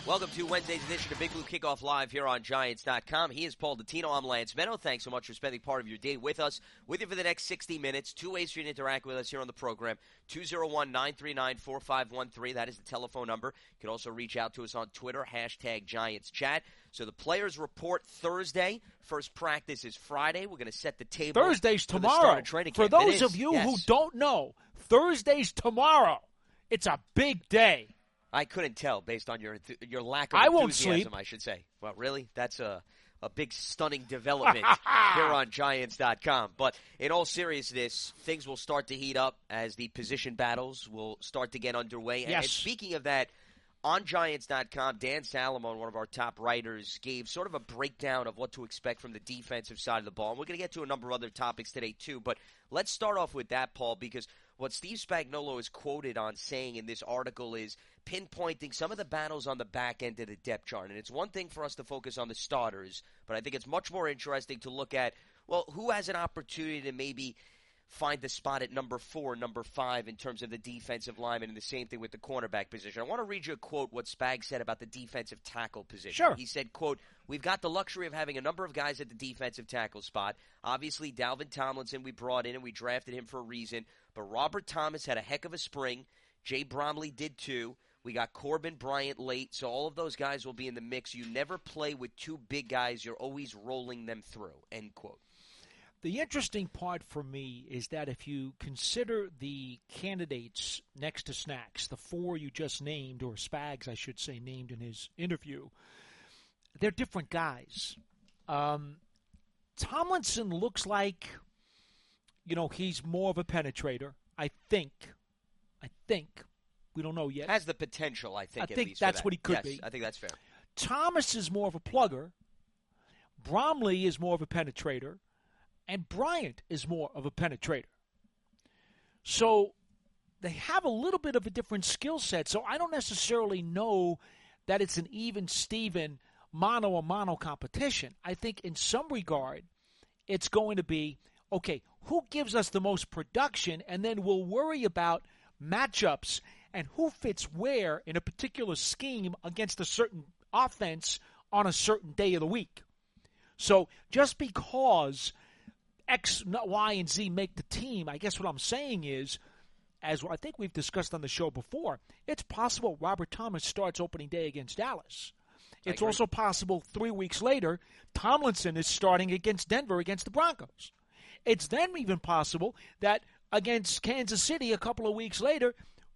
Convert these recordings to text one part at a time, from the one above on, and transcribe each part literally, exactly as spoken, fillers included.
Welcome to Wednesday's edition of Big Blue Kickoff Live here on Giants dot com. He is Paul Dottino. I'm Lance Meadow. Thanks so much for spending part of your day with us. With you for the next sixty minutes. Two ways for you to interact with us here on the program. two oh one, nine three nine, four five one three. That is the telephone number. You can also reach out to us on Twitter, hashtag Giants Chat. So the players report Thursday. First practice is Friday. We're going to set the table. Thursday's for tomorrow. For for those of you yes. who don't know, Thursday's tomorrow. It's a big day. I couldn't tell based on your your lack of I enthusiasm, won't sleep. I should say. Well, really? That's a, a big, stunning development here on Giants dot com. But in all seriousness, things will start to heat up as the position battles will start to get underway. Yes. And, and speaking of that, on Giants dot com, Dan Salamone, one of our top writers, gave sort of a breakdown of what to expect from the defensive side of the ball. And we're going to get to a number of other topics today, too. But let's start off with that, Paul, because what Steve Spagnuolo is quoted on saying in this article is pinpointing some of the battles on the back end of the depth chart. And it's one thing for us to focus on the starters, but I think it's much more interesting to look at, well, who has an opportunity to maybe find the spot at number four, number five in terms of the defensive lineman, and the same thing with the cornerback position. I want to read you a quote, what Spag said about the defensive tackle position. Sure. He said, quote, "We've got the luxury of having a number of guys at the defensive tackle spot. Obviously, Dalvin Tomlinson we brought in, and we drafted him for a reason. But Robert Thomas had a heck of a spring. Jay Bromley did too. We got Corbin Bryant late, so all of those guys will be in the mix. You never play with two big guys. You're always rolling them through," end quote. The interesting part for me is that if you consider the candidates next to Snacks, the four you just named, or Spags, I should say, named in his interview, they're different guys. Um, Tomlinson looks like, you know, he's more of a penetrator. I think. I think. We don't know yet. Has the potential, I think, I at think least that's for that. what he could yes, be. I think that's fair. Thomas is more of a plugger. Bromley is more of a penetrator. And Bryant is more of a penetrator. So they have a little bit of a different skill set. So I don't necessarily know that it's an even-Steven mano-a-mano competition. I think in some regard it's going to be, okay, who gives us the most production, and then we'll worry about matchups and who fits where in a particular scheme against a certain offense on a certain day of the week. So just because X, Y, and Z make the team, I guess what I'm saying is, as I think we've discussed on the show before, it's possible Robert Thomas starts opening day against Dallas. It's also possible three weeks later, Tomlinson is starting against Denver against the Broncos. It's then even possible that against Kansas City a couple of weeks later,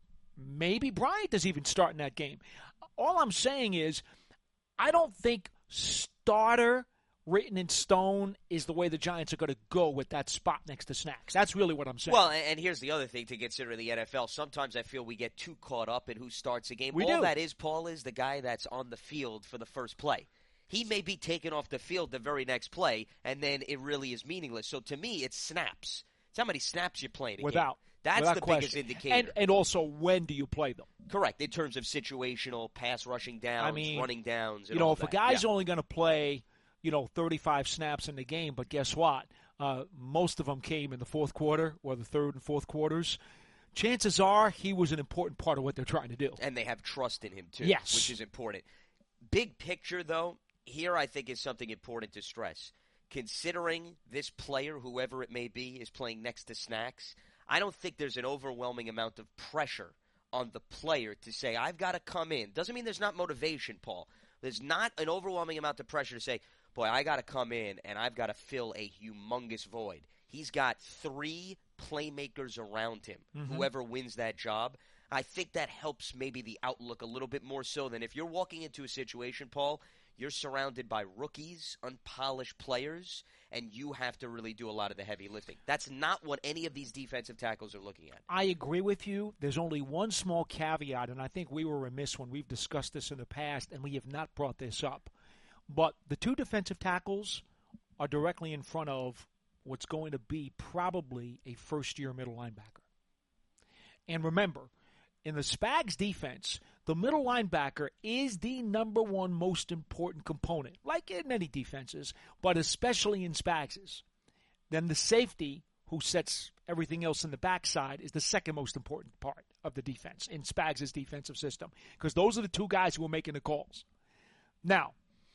maybe Bryant is even starting that game. All I'm saying is, I don't think starter written in stone is the way the Giants are going to go with that spot next to Snacks. That's really what I'm saying. Well, and here's the other thing to consider in the N F L. Sometimes I feel we get too caught up in who starts a game. We All do. that is, Paul, is the guy that's on the field for the first play. He may be taken off the field the very next play, and then it really is meaningless. So to me, it's snaps. It's how many snaps you're playing a Without. game. That's Without the question. biggest indicator. And, and also, when do you play them? Correct, in terms of situational, pass rushing downs, I mean, running downs. And you know, all if that. a guy's yeah. only going to play, you know, thirty-five snaps in the game, but guess what? Uh, most of them came in the fourth quarter or the third and fourth quarters. Chances are he was an important part of what they're trying to do. And they have trust in him, too, yes. which is important. Big picture, though, here I think is something important to stress. Considering this player, whoever it may be, is playing next to Snacks, I don't think there's an overwhelming amount of pressure on the player to say, I've got to come in. Doesn't mean there's not motivation, Paul. There's not an overwhelming amount of pressure to say, boy, I got to come in and I've got to fill a humongous void. He's got three playmakers around him, mm-hmm. whoever wins that job. I think that helps maybe the outlook a little bit more so than if you're walking into a situation, Paul, you're surrounded by rookies, unpolished players, and you have to really do a lot of the heavy lifting. That's not what any of these defensive tackles are looking at. I agree with you. There's only one small caveat, and I think we were remiss when we've discussed this in the past, and we have not brought this up. But the two defensive tackles are directly in front of what's going to be probably a first-year middle linebacker. And remember, in the Spags defense, the middle linebacker is the number one most important component, like in many defenses, but especially in Spags's. Then the safety, who sets everything else in the backside, is the second most important part of the defense in Spags' defensive system, because those are the two guys who are making the calls. Now,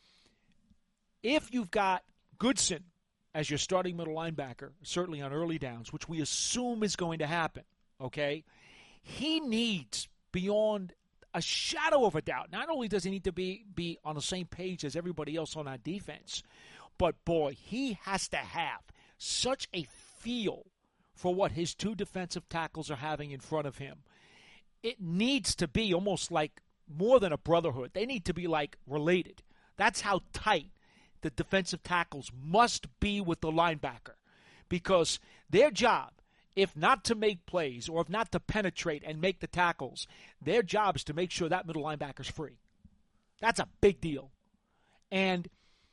if you've got Goodson as your starting middle linebacker, certainly on early downs, which we assume is going to happen, okay, he needs, beyond a shadow of a doubt, not only does he need to be, be on the same page as everybody else on our defense, but, boy, he has to have such a feel for what his two defensive tackles are having in front of him. It needs to be almost like more than a brotherhood. They need to be, like, related. That's how tight the defensive tackles must be with the linebacker, because their job, if not to make plays or if not to penetrate and make the tackles, their job is to make sure that middle linebacker's free. That's a big deal. And,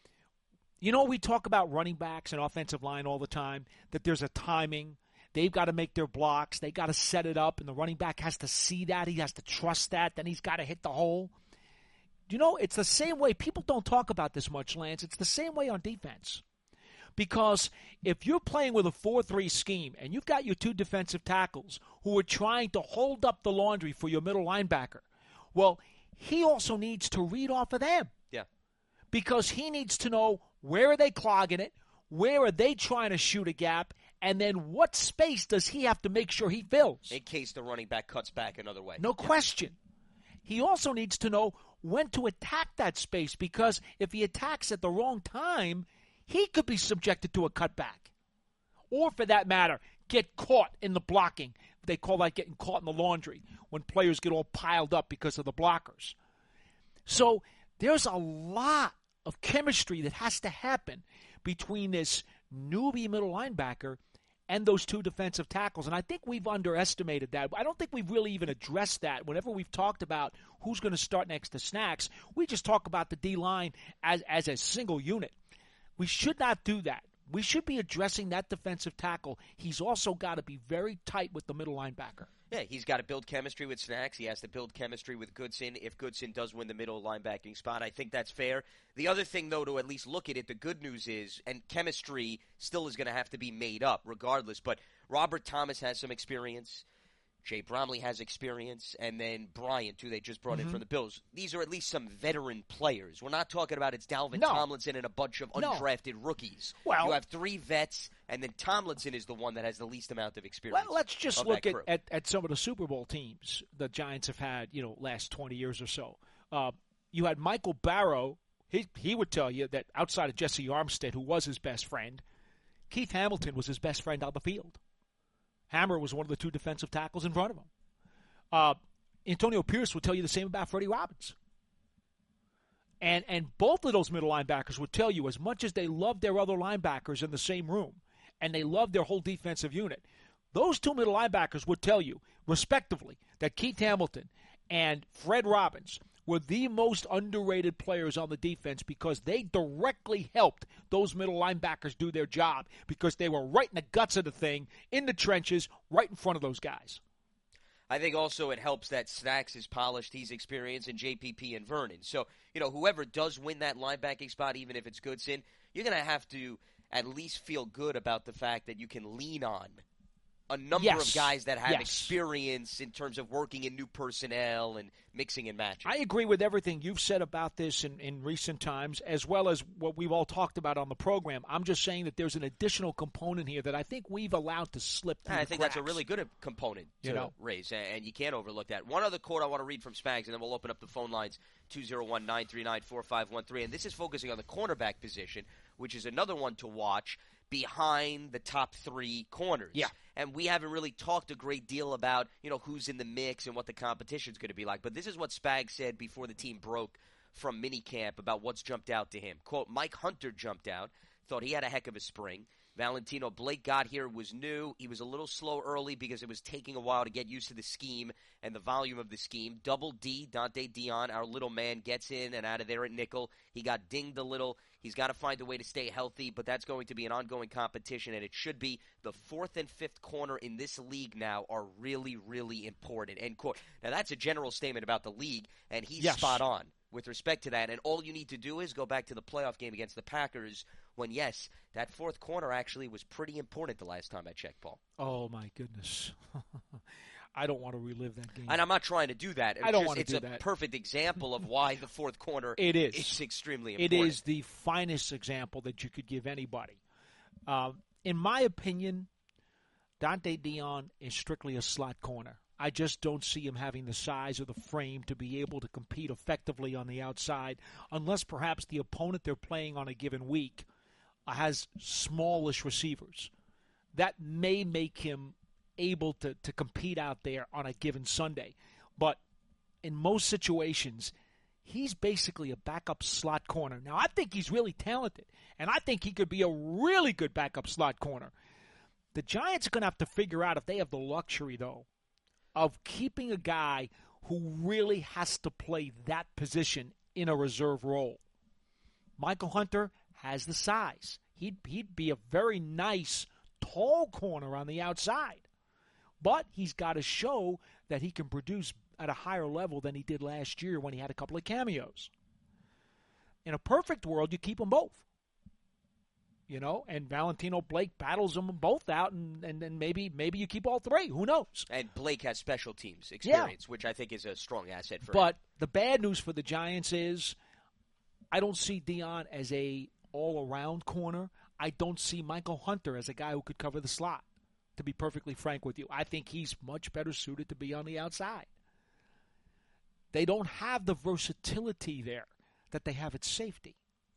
you know, we talk about running backs and offensive line all the time, that there's a timing. They've got to make their blocks. They've got to set it up, and the running back has to see that. He has to trust that. Then he's got to hit the hole. You know, it's the same way. People don't talk about this much, Lance. It's the same way on defense. Because if you're playing with a four three scheme and you've got your two defensive tackles who are trying to hold up the laundry for your middle linebacker, well, he also needs to read off of them. Yeah. Because he needs to know, where are they clogging it, where are they trying to shoot a gap, and then what space does he have to make sure he fills? In case the running back cuts back another way. No yeah. question. He also needs to know when to attack that space, because if he attacks at the wrong time, he could be subjected to a cutback. Or, for that matter, get caught in the blocking. They call that getting caught in the laundry, when players get all piled up because of the blockers. So there's a lot of chemistry that has to happen between this newbie middle linebacker and those two defensive tackles. And I think we've underestimated that. I don't think we've really even addressed that. Whenever we've talked about who's going to start next to Snacks, we just talk about the D-line as, as a single unit. We should not do that. We should be addressing that defensive tackle. He's also got to be very tight with the middle linebacker. Yeah, he's got to build chemistry with Snacks. He has to build chemistry with Goodson if Goodson does win the middle linebacking spot. I think that's fair. The other thing, though, to at least look at it, the good news is, and chemistry still is going to have to be made up regardless, but Robert Thomas has some experience. Jay Bromley has experience, and then Bryant, who they just brought mm-hmm. in from the Bills. These are at least some veteran players. We're not talking about it's Dalvin no. Tomlinson and a bunch of undrafted no. rookies. Well, you have three vets, and then Tomlinson is the one that has the least amount of experience. Well, let's just look at, at, at some of the Super Bowl teams the Giants have had, you know, last twenty years or so. Uh, you had Michael Barrow. He, he would tell you that outside of Jesse Armstead, who was his best friend, Keith Hamilton was his best friend on the field. Hammer was one of the two defensive tackles in front of him. Uh, Antonio Pierce would tell you the same about Freddie Robbins. And and both of those middle linebackers would tell you, as much as they love their other linebackers in the same room, and they love their whole defensive unit, those two middle linebackers would tell you, respectively, that Keith Hamilton and Fred Robbins were the most underrated players on the defense, because they directly helped those middle linebackers do their job, because they were right in the guts of the thing, in the trenches, right in front of those guys. I think also it helps that Snacks is polished, he's experienced, and J P P and Vernon. So, you know, whoever does win that linebacking spot, even if it's Goodson, you're going to have to at least feel good about the fact that you can lean on a number yes. of guys that have yes. experience in terms of working in new personnel and mixing and matching. I agree with everything you've said about this in, in recent times, as well as what we've all talked about on the program. I'm just saying that there's an additional component here that I think we've allowed to slip through I the think cracks. That's a really good component to you know? raise, and you can't overlook that. One other quote I want to read from Spags, and then we'll open up the phone lines, two oh one, nine three nine, four five one three. And this is focusing on the cornerback position, which is another one to watch behind the top three corners. Yeah. And we haven't really talked a great deal about, you know, who's in the mix and what the competition's going to be like. But this is what Spags said before the team broke from minicamp about what's jumped out to him. Quote, Mike Hunter jumped out, thought he had a heck of a spring. Valentino Blake got here, was new. He was a little slow early because it was taking a while to get used to the scheme and the volume of the scheme. Double D, Dante Dion, our little man, gets in and out of there at nickel. He got dinged a little. He's got to find a way to stay healthy, but that's going to be an ongoing competition, and it should be. The fourth and fifth corner in this league now are really, really important, end quote. Now, that's a general statement about the league, and he's yes. spot on. with respect to that. And all you need to do is go back to the playoff game against the Packers when, yes, that fourth corner actually was pretty important the last time I checked, Paul. Oh, my goodness. I don't want to relive that game. And I'm not trying to do that. It's I don't just, want to it's do a that. perfect example of why the fourth corner it is. is extremely It important. is the finest example that you could give anybody. Um, in my opinion, Dante Dion is strictly a slot corner. I just don't see him having the size or the frame to be able to compete effectively on the outside, unless perhaps the opponent they're playing on a given week has smallish receivers. That may make him able to, to compete out there on a given Sunday. But in most situations, he's basically a backup slot corner. Now, I think he's really talented, and I think he could be a really good backup slot corner. The Giants are going to have to figure out if they have the luxury, though, of keeping a guy who really has to play that position in a reserve role. Michael Hunter has the size. He'd, he'd be a very nice, tall corner on the outside. But he's got to show that he can produce at a higher level than he did last year when he had a couple of cameos. In a perfect world, you keep them both. You know, and Valentino Blake battles them both out, and, and then maybe maybe you keep all three. Who knows? And Blake has special teams experience, yeah. which I think is a strong asset for but him. But the bad news for the Giants is I don't see Dion as a all-around corner. I don't see Michael Hunter as a guy who could cover the slot, to be perfectly frank with you. I think he's much better suited to be on the outside. They don't have the versatility there that they have at safety,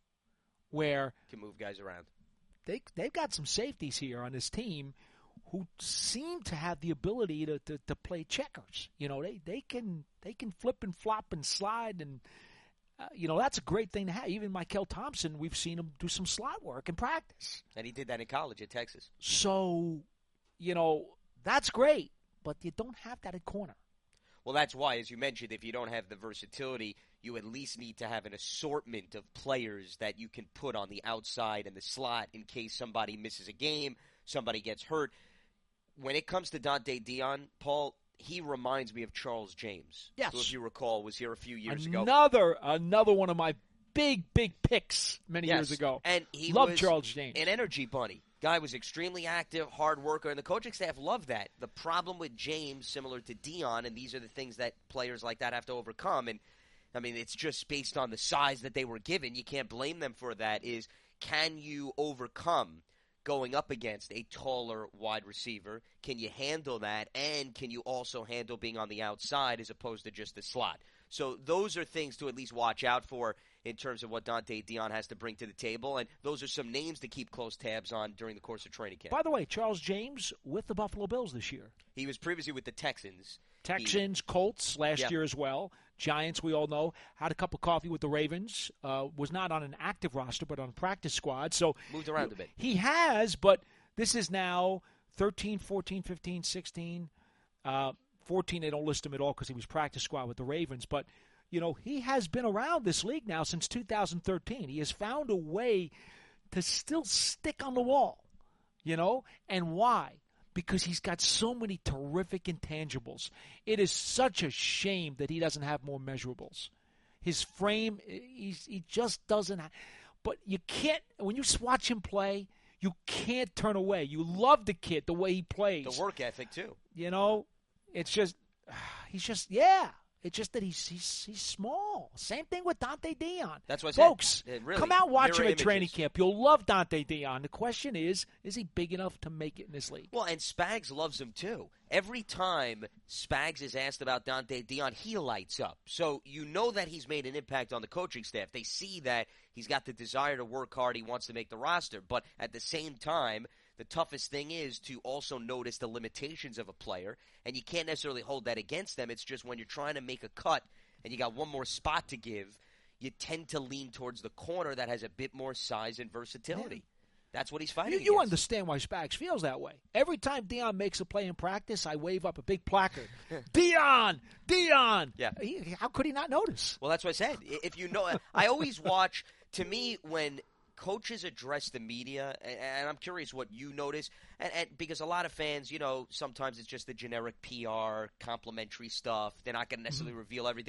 where can move guys around. They, they've got some safeties here on this team who seem to have the ability to, to, to play checkers. You know, they, they can they can flip and flop and slide, and uh, you know that's a great thing to have. Even Michael Thompson, we've seen him do some slot work in practice, and he did that in college at Texas. So, you know, that's great, but you don't have that at corner. Well, that's why, as you mentioned, if you don't have the versatility, you at least need to have an assortment of players that you can put on the outside and the slot in case somebody misses a game, somebody gets hurt. When it comes to Dante Dion, Paul, he reminds me of Charles James. Yes. Who, if you recall, was here a few years another, ago. Another another one of my big, big picks many yes. years ago. And he Loved was Charles James. An energy bunny. Guy was extremely active, hard worker, and the coaching staff loved that. The problem with James, similar to Dion, and these are the things that players like that have to overcome, and I mean, it's just based on the size that they were given. You can't blame them for that, is can you overcome going up against a taller wide receiver? Can you handle that? And can you also handle being on the outside as opposed to just the slot? So those are things to at least watch out for in terms of what Dante Dion has to bring to the table. And those are some names to keep close tabs on during the course of training camp. By the way, Charles James with the Buffalo Bills this year. He was previously with the Texans. Texans, he, Colts last yeah. year as well. Giants, we all know, had a cup of coffee with the Ravens. Uh, was not on an active roster, but on a practice squad. So moved around a bit. He has, but this is now thirteen, fourteen, fifteen, sixteen. Uh, fourteen, they don't list him at all because he was practice squad with the Ravens. But, you know, he has been around this league now since two thousand thirteen. He has found a way to still stick on the wall, you know, and why? Because he's got so many terrific intangibles. It is such a shame that he doesn't have more measurables. His frame, he's, he just doesn't have. But you can't, when you watch him play, you can't turn away. You love the kid, the way he plays. The work ethic, too. You know, it's just, he's just, yeah. It's just that he's he's, he's small. Same thing with Dante Dion. That's what Folks, said, really, come out and watch him at images. training camp. You'll love Dante Dion. The question is, is he big enough to make it in this league? Well, and Spags loves him too. Every time Spags is asked about Dante Dion, he lights up. So you know that he's made an impact on the coaching staff. They see that he's got the desire to work hard. He wants to make the roster. But at the same time, the toughest thing is to also notice the limitations of a player, and you can't necessarily hold that against them. It's just when you're trying to make a cut and you got one more spot to give, you tend to lean towards the corner that has a bit more size and versatility. Yeah. That's what he's fighting You, against. you understand why Spags feels that way. Every time Dion makes a play in practice, I wave up a big placard. Dion! Dion! Yeah. He, how could he not notice? Well, that's what I said. If you know, I always watch, to me, when coaches address the media, and I'm curious what you notice, and, and because a lot of fans, you know, sometimes it's just the generic P R, complimentary stuff. They're not going to necessarily mm-hmm. reveal everything.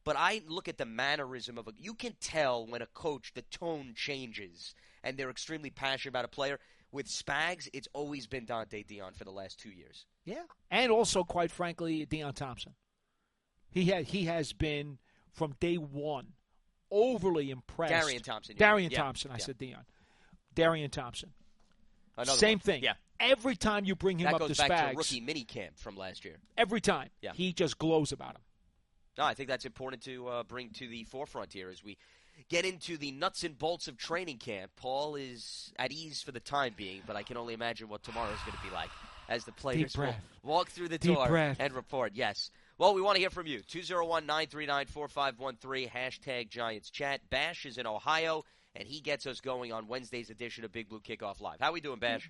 but I look at the mannerism of a – you can tell when a coach, the tone changes, and they're extremely passionate about a player. With Spags, it's always been Dante Dion for the last two years. Yeah, and also, quite frankly, Deion Thompson. He, ha- he has been, from day one, overly impressed. Darian Thompson. Darian yeah. Thompson, I yeah. said Deion. Darian Thompson. Another Same one. thing. Yeah. Every time you bring him that up to goes back Spags, to rookie mini camp from last year. Every time. Yeah. He just glows about him. No, I think that's important to uh, bring to the forefront here as we get into the nuts and bolts of training camp. Paul is at ease for the time being, but I can only imagine what tomorrow is going to be like as the players will walk through the Deep door breath. and report. Yes. Well, we want to hear from you. two oh one, nine three nine, four five one three, hashtag Giants Chat. Bash is in Ohio, and he gets us going on Wednesday's edition of Big Blue Kickoff Live. How we doing, Bash?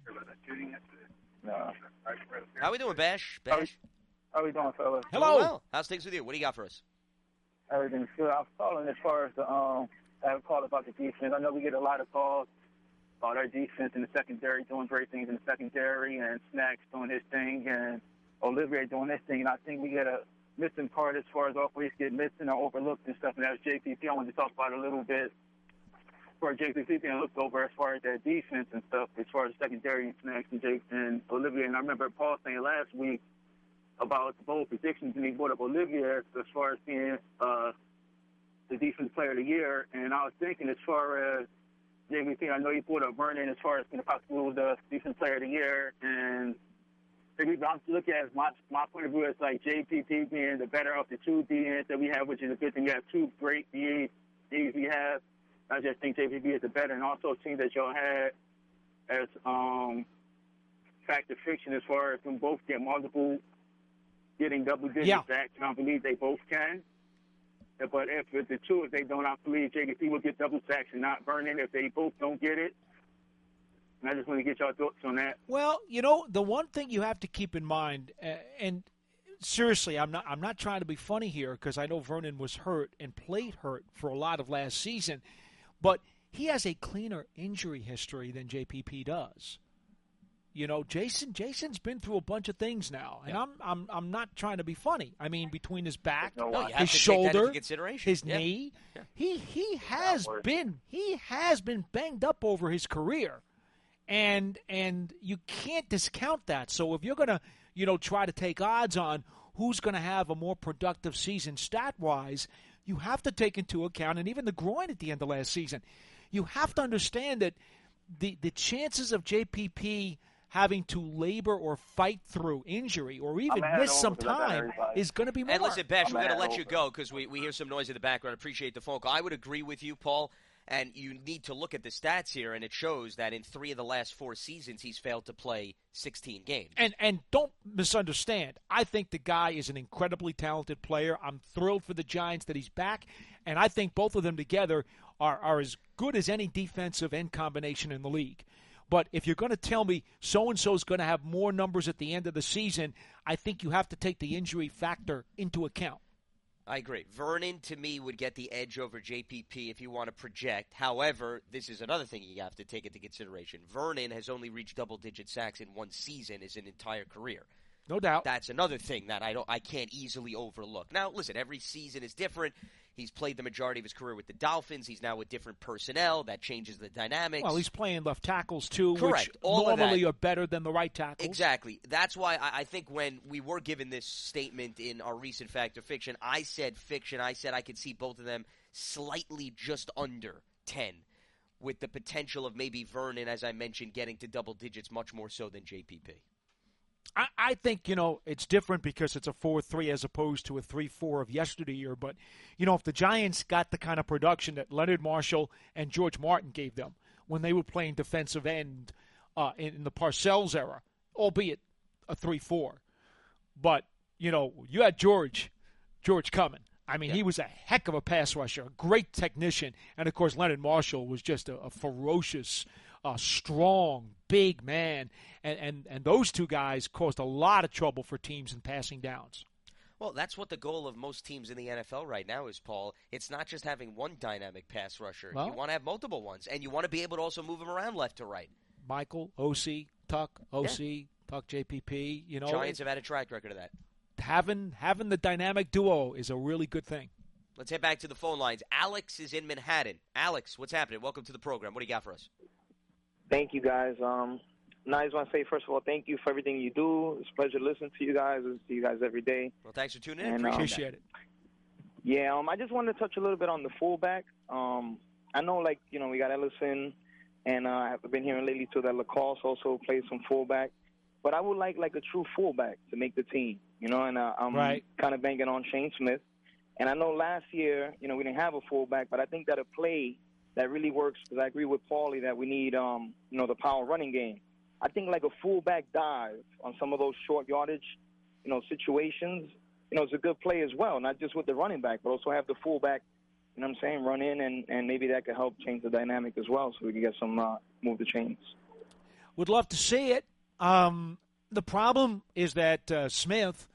No. How we doing, Bash? Bash? How we doing, fellas? Hello. Well, how's things with you? What do you got for us? Everything's good. I was calling as far as the um, I have a call about the defense. I know we get a lot of calls about our defense in the secondary doing great things in the secondary, and Snacks doing his thing, and Olivier doing his thing. And I think we get a missing part as far as always get missing or overlooked and stuff. And that's J P P. I wanted to talk about it a little bit for J P P being looked over as far as that defense and stuff, as far as secondary and Snacks and Jake and Olivier. And I remember Paul saying last week about the bold predictions, and he brought up Olivier as far as being uh, the defensive player of the year. And I was thinking as far as J V P, I know you brought up Vernon as far as being possible the defensive player of the year. And maybe I'm looking at my my point of view as like J P P being the better of the two D Ns that we have, which is a good thing. We have two great D Ds we have. I just think J P P is the better, and also a team that y'all had as um, fact or fiction as far as them both get multiple, getting double digit Yeah. sacks. I don't believe they both can. But if it's the two, if they don't, I believe J P P will get double sacks and not Vernon if they both don't get it. And I just want to get y'all thoughts on that. Well, you know, the one thing you have to keep in mind, uh, and seriously, I'm not I'm not trying to be funny here because I know Vernon was hurt and played hurt for a lot of last season, but he has a cleaner injury history than J P P does. You know, Jason Jason's been through a bunch of things now, and Yeah. I'm I'm I'm not trying to be funny. I mean, between his back, No, No, you have his to take that shoulder, into consideration. his Yeah. knee, Yeah. he he has worth it. been he has been banged up over his career. And and you can't discount that. So if you're going to, you know, try to take odds on who's going to have a more productive season stat-wise, you have to take into account, and even the groin at the end of last season, you have to understand that the the chances of J P P having to labor or fight through injury or even I'm miss at some over because I got time everybody. is going to be more. And listen, Bash, I'm we're going to mad let over you it. go because we, we hear some noise in the background. Appreciate the phone call. I would agree with you, Paul, and you need to look at the stats here, and it shows that in three of the last four seasons, he's failed to play sixteen games. And and don't misunderstand. I think the guy is an incredibly talented player. I'm thrilled for the Giants that he's back, and I think both of them together are, are as good as any defensive end combination in the league. But if you're going to tell me so-and-so is going to have more numbers at the end of the season, I think you have to take the injury factor into account. I agree. Vernon, to me, would get the edge over J P P if you want to project. However, this is another thing you have to take into consideration. Vernon has only reached double-digit sacks in one season his entire career. No doubt. That's another thing that I don't, I can't easily overlook. Now, listen, every season is different. He's played the majority of his career with the Dolphins. He's now with different personnel. That changes the dynamics. Well, he's playing left tackles, too, Correct. which All of normally that. are better than the right tackles. Exactly. That's why I, I think when we were given this statement in our recent Fact or Fiction, I said fiction. I said I could see both of them slightly just under ten, with the potential of maybe Vernon, as I mentioned, getting to double digits much more so than J P P. I, I think, you know, it's different because it's a four three as opposed to a three four of yesteryear. But, you know, if the Giants got the kind of production that Leonard Marshall and George Martin gave them when they were playing defensive end uh, in, in the Parcells era, albeit a three four. But, you know, you had George, George coming. I mean, Yeah. he was a heck of a pass rusher, a great technician. And, of course, Leonard Marshall was just a, a ferocious, uh, strong, big man. And, and, and those two guys caused a lot of trouble for teams in passing downs. Well, that's what the goal of most teams in the N F L right now is, Paul. It's not just having one dynamic pass rusher. Well- you want to have multiple ones, and you want to be able to also move them around left to right. Michael, O C, Tuck, O C, Tuck, J P P. You know, Giants have had a track record of that. having having the dynamic duo is a really good thing. Let's head back to the phone lines. Alex is in Manhattan. Alex, what's happening? Welcome to the program. What do you got for us? Thank you, guys. Um, and I just want to say, first of all, thank you for everything you do. It's a pleasure to listen to you guys. I see you guys every day. Well, thanks for tuning in. And, Appreciate, um, Appreciate it. Yeah, um, I just wanted to touch a little bit on the fullback. Um, I know, like, you know, we got Ellison, and uh, I've been hearing lately, too, that Lacoste also plays some fullback. But I would like, like, a true fullback to make the team, you know, and uh, I'm right. kind of banging on Shane Smith. And I know last year, you know, we didn't have a fullback, but I think that a play that really works, because I agree with Paulie that we need, um, you know, the power running game. I think like a fullback dive on some of those short yardage, you know, situations, you know, it's a good play as well, not just with the running back, but also have the fullback, you know what I'm saying, run in, and, and maybe that could help change the dynamic as well so we can get some, uh, move the chains. Would love to see it. Um, the problem is that uh, Smith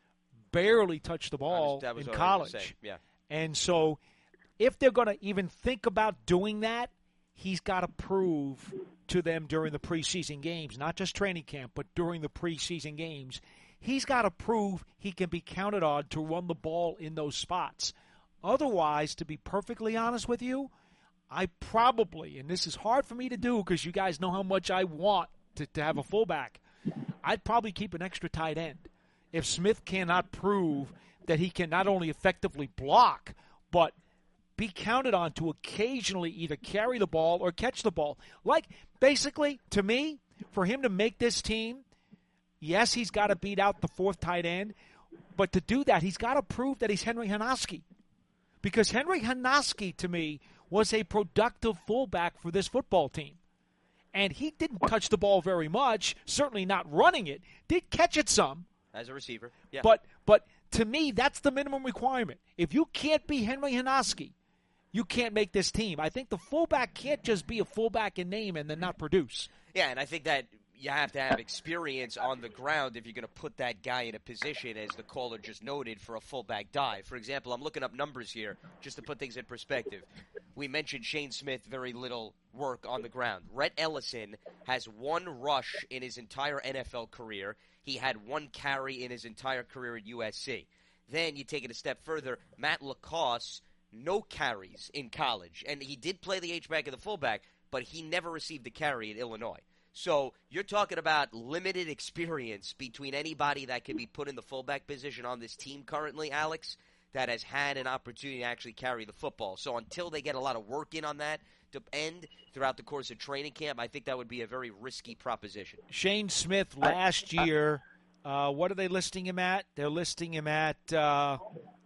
barely touched the ball was, that was in what I was college. gonna say, yeah. And so if they're going to even think about doing that, he's got to prove to them during the preseason games, not just training camp, but during the preseason games, he's got to prove he can be counted on to run the ball in those spots. Otherwise, to be perfectly honest with you, I probably, and this is hard for me to do because you guys know how much I want to, to have a fullback, I'd probably keep an extra tight end. If Smith cannot prove that he can not only effectively block, but be counted on to occasionally either carry the ball or catch the ball. Like, basically, to me, for him to make this team, yes, he's got to beat out the fourth tight end, but to do that, he's got to prove that he's Henry Hanoski. Because Henry Hanoski, to me, was a productive fullback for this football team. And he didn't touch the ball very much, certainly not running it, did catch it some. As a receiver, yeah. But, but to me, that's the minimum requirement. If you can't be Henry Hanoski, you can't make this team. I think the fullback can't just be a fullback in name and then not produce. Yeah, and I think that you have to have experience on the ground if you're going to put that guy in a position, as the caller just noted, for a fullback dive. For example, I'm looking up numbers here just to put things in perspective. We mentioned Shane Smith, very little work on the ground. Rhett Ellison has one rush in his entire N F L career. He had one carry in his entire career at U S C. Then you take it a step further, Matt Lacoste, no carries in college. And he did play the H-back and the fullback, but he never received a carry at Illinois. So you're talking about limited experience between anybody that can be put in the fullback position on this team currently, Alex, that has had an opportunity to actually carry the football. So until they get a lot of work in on that to end throughout the course of training camp, I think that would be a very risky proposition. Shane Smith last year, uh, what are they listing him at? They're listing him at uh,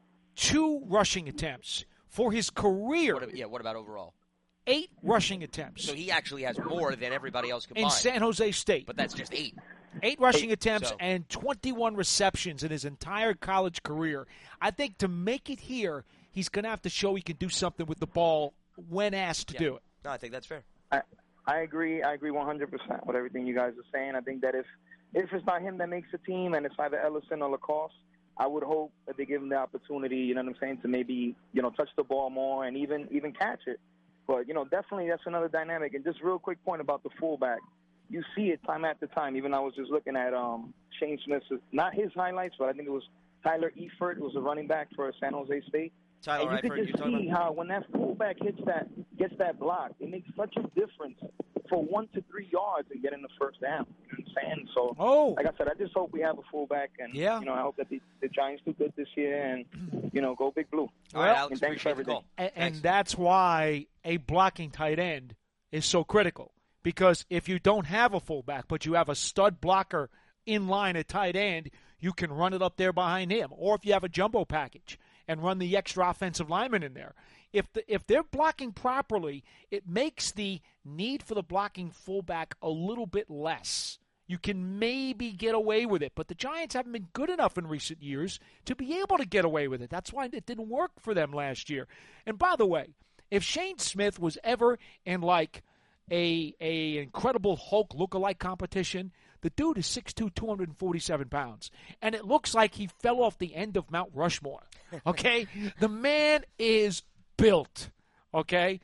two rushing attempts. For his career, What, yeah, what about overall? eight rushing attempts. So he actually has more than everybody else combined. In San Jose State. But that's just eight. Eight rushing attempts So- and twenty-one receptions in his entire college career. I think to make it here, he's going to have to show he can do something with the ball when asked to Yeah. do it. No, I think that's fair. I, I agree. I agree one hundred percent with everything you guys are saying. I think that if, if it's not him that makes the team and it's either Ellison or Lacoste, I would hope that they give him the opportunity, you know what I'm saying, to maybe, you know, touch the ball more and even even catch it. But, you know, definitely that's another dynamic. And just real quick point about the fullback. You see it time after time. Even I was just looking at um, Shane Smith's, not his highlights, but I think it was Tyler Eifert. It was a running back for San Jose State. Tyler and you Eifert, could you're just talking see about? how when that fullback hits that, gets that block, it makes such a difference for one to three yards and getting the first down. You know what I'm saying? So, Oh. like I said, I just hope we have a fullback, and Yeah. you know, I hope that the, the Giants do good this year, and you know, go Big Blue. All right, Alex, and thanks appreciate for the everything. call. And, and Thanks. that's why a blocking tight end is so critical. Because if you don't have a fullback, but you have a stud blocker in line at tight end, you can run it up there behind him. Or if you have a jumbo package and run the extra offensive lineman in there. If the, if they're blocking properly, it makes the need for the blocking fullback a little bit less. You can maybe get away with it, but the Giants haven't been good enough in recent years to be able to get away with it. That's why it didn't work for them last year. And by the way, if Shane Smith was ever in like a a incredible Hulk lookalike competition, the dude is six two, two hundred forty-seven pounds. And it looks like he fell off the end of Mount Rushmore. Okay? The man is built. Okay?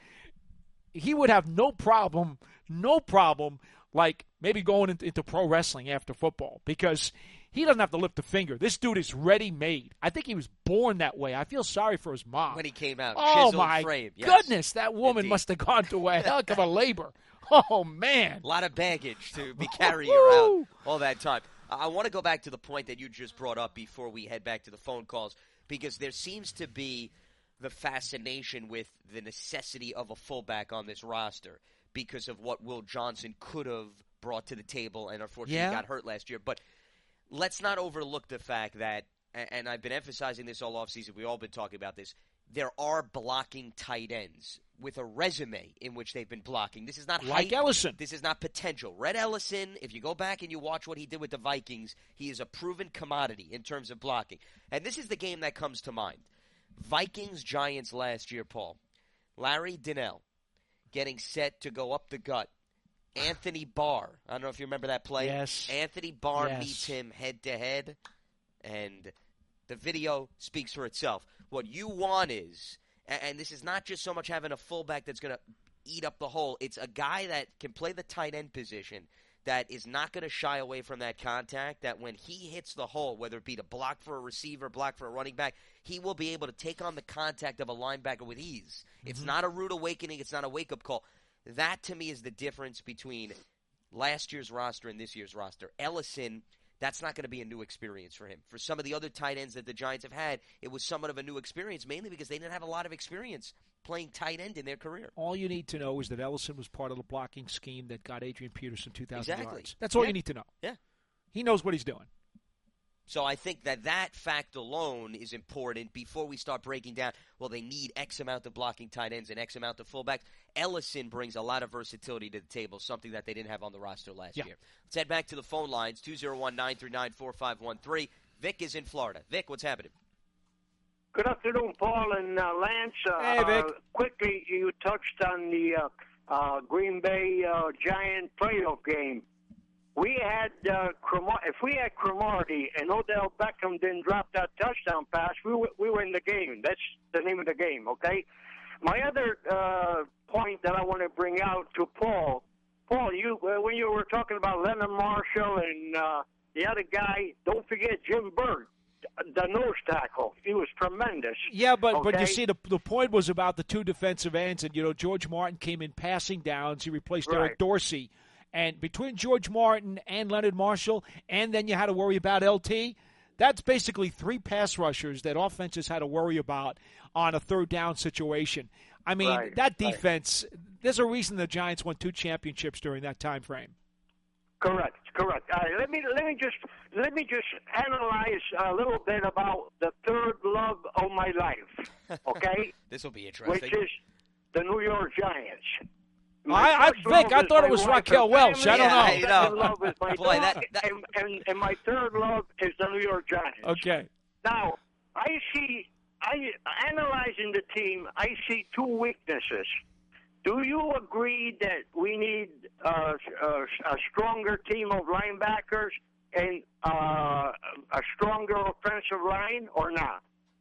He would have no problem, no problem, like maybe going into, into pro wrestling after football because He doesn't have to lift a finger. This dude is ready-made. I think he was born that way. I feel sorry for his mom. When he came out, oh, chiseled my frame. Yes. goodness, that woman Indeed. must have gone through a heck of a labor. Oh, man. A lot of baggage to be carrying Woo! around all that time. I want to go back to the point that you just brought up before we head back to the phone calls, because there seems to be the fascination with the necessity of a fullback on this roster because of what Will Johnson could have brought to the table and unfortunately Yeah. got hurt last year. But let's not overlook the fact that, and I've been emphasizing this all offseason, we've all been talking about this, there are blocking tight ends with a resume in which they've been blocking. This is not Like hype. Ellison. This is not potential. Red Ellison, if you go back and you watch what he did with the Vikings, he is a proven commodity in terms of blocking. And this is the game that comes to mind. Vikings-Giants last year, Paul. Larry Donnell getting set to go up the gut. Anthony Barr. I don't know if you remember that play. Yes. Anthony Barr Yes. meets him head-to-head, and the video speaks for itself. What you want is, and this is not just so much having a fullback that's going to eat up the hole. It's a guy that can play the tight end position that is not going to shy away from that contact, that when he hits the hole, whether it be to block for a receiver, block for a running back, he will be able to take on the contact of a linebacker with ease. Mm-hmm. It's not a rude awakening. It's not a wake-up call. That, to me, is the difference between last year's roster and this year's roster. Ellison, that's not going to be a new experience for him. For some of the other tight ends that the Giants have had, it was somewhat of a new experience, mainly because they didn't have a lot of experience playing tight end in their career. All you need to know is that Ellison was part of the blocking scheme that got Adrian Peterson two thousand Exactly. yards. That's all Yeah. you need to know. Yeah. He knows what he's doing. So I think that that fact alone is important before we start breaking down, well, they need X amount of blocking tight ends and X amount of fullbacks. Ellison brings a lot of versatility to the table, something that they didn't have on the roster last Yeah. year. Let's head back to the phone lines, two oh one, nine three nine, four five one three. Vic is in Florida. Vic, what's happening? Good afternoon, Paul and uh, Lance. Uh, Hey, Vic. Uh, quickly, you touched on the uh, uh, Green Bay uh, Giant playoff game. We had uh, Cremar- if we had Cromartie and Odell Beckham didn't drop that touchdown pass, we w- we were in the game. That's the name of the game. Okay. My other uh, point that I want to bring out to Paul, Paul, you uh, when you were talking about Leonard Marshall and uh, the other guy, don't forget Jim Bird, the nose tackle. He was tremendous. Yeah, but but you Okay? see, the the point was about the two defensive ends, and you know George Martin came in passing downs. He replaced Right. Eric Dorsey, and between George Martin and Leonard Marshall, and then you had to worry about L T. That's basically three pass rushers that offenses had to worry about on a third down situation. I mean, Right, that right. defense. There's a reason the Giants won two championships during that time frame. Correct, correct. All right, let me let me just let me just analyze a little bit about the third love of my life. Okay, This will be which interesting. is the New York Giants. My I, I first Vic, love I is thought my it was wife Raquel and Welch. I family. don't Yeah, know. you Second know. love is my Boy, dog, that- that- and, and and my third love is the New York Giants. Okay. Now, I see, I analyzing the team, I see two weaknesses. Do you agree that we need uh, a, a stronger team of linebackers and uh, a stronger offensive line, or not?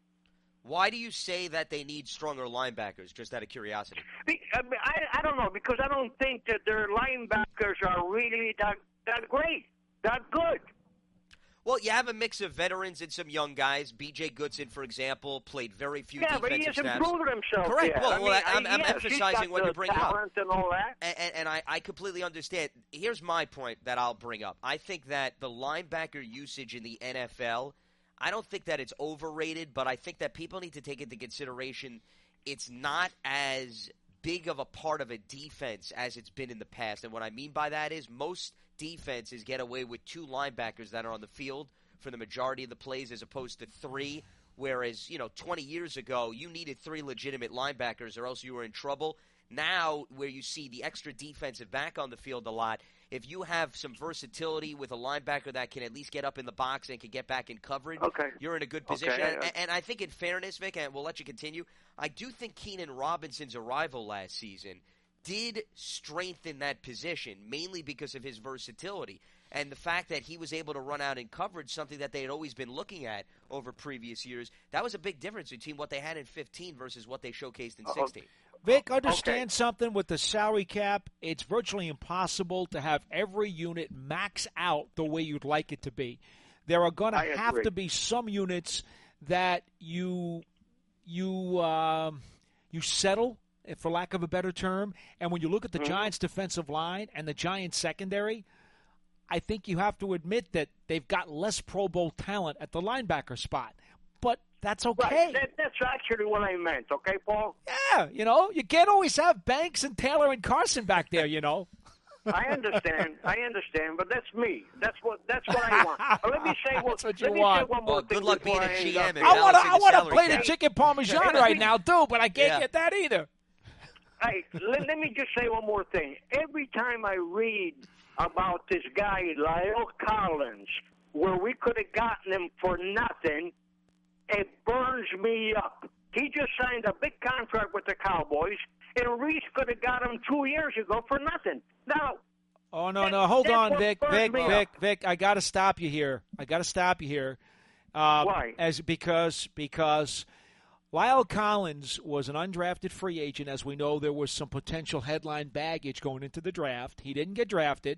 Why do you say that they need stronger linebackers, just out of curiosity? Be- I, mean, I, I don't know, because I don't think that their linebackers are really that, that great, that good. Well, you have a mix of veterans and some young guys. B J Goodson, for example, played very few Yeah, but he defensive has snaps. improved himself. Correct. yet. Well, I well, mean, I'm- I'm yes, he's emphasizing got what the you bring up. talent and all that. And, and, and I, I completely understand. Here's my point that I'll bring up. I think that the linebacker usage in the N F L, I don't think that it's overrated, but I think that people need to take into consideration it's not as big of a part of a defense as it's been in the past. And what I mean by that is most defenses get away with two linebackers that are on the field for the majority of the plays as opposed to three, whereas, you know, twenty years ago you needed three legitimate linebackers or else you were in trouble. Now, where you see the extra defensive back on the field a lot, if you have some versatility with a linebacker that can at least get up in the box and can get back in coverage, Okay. you're in a good Okay, position. I- And, and I think in fairness, Vic, and we'll let you continue, I do think Keenan Robinson's arrival last season did strengthen that position, mainly because of his versatility. And the fact that he was able to run out in coverage, something that they had always been looking at over previous years, that was a big difference between what they had in fifteen versus what they showcased in sixteen. Vic, understand something with the salary cap. It's virtually impossible to have every unit max out the way you'd like it to be. there are going to I have agree. to be some units that you you um, you settle, for lack of a better term. And when you look at the Mhm. Giants' defensive line and the Giants' secondary, I think you have to admit that they've got less Pro Bowl talent at the linebacker spot. But that's okay. Right. That, that's actually what I meant. Okay, Paul. Yeah, you know, you can't always have Banks and Taylor and Carson back there, you know. I understand. I understand, but that's me. That's what. That's what I want. But let me say. Well, That's what you let me want. say one more Well, thing good luck before being a I hang G up M and here. I want to balancing I the want to salary play the cap. chicken parmesan right now, too, but I can't Yeah. get that either. Hey, let, let me just say one more thing. Every time I read about this guy, Lyle Collins, where we could have gotten him for nothing, it burns me up. He just signed a big contract with the Cowboys, and Reese could have got him two years ago for nothing. Now, Oh, no, That- no. Hold that's on, what Vic. burns Vic, me Vic, up. Vic. I got to stop you here. I got to stop you here. Um, Why? As because because Lyle Collins was an undrafted free agent. As we know, there was some potential headline baggage going into the draft. He didn't get drafted,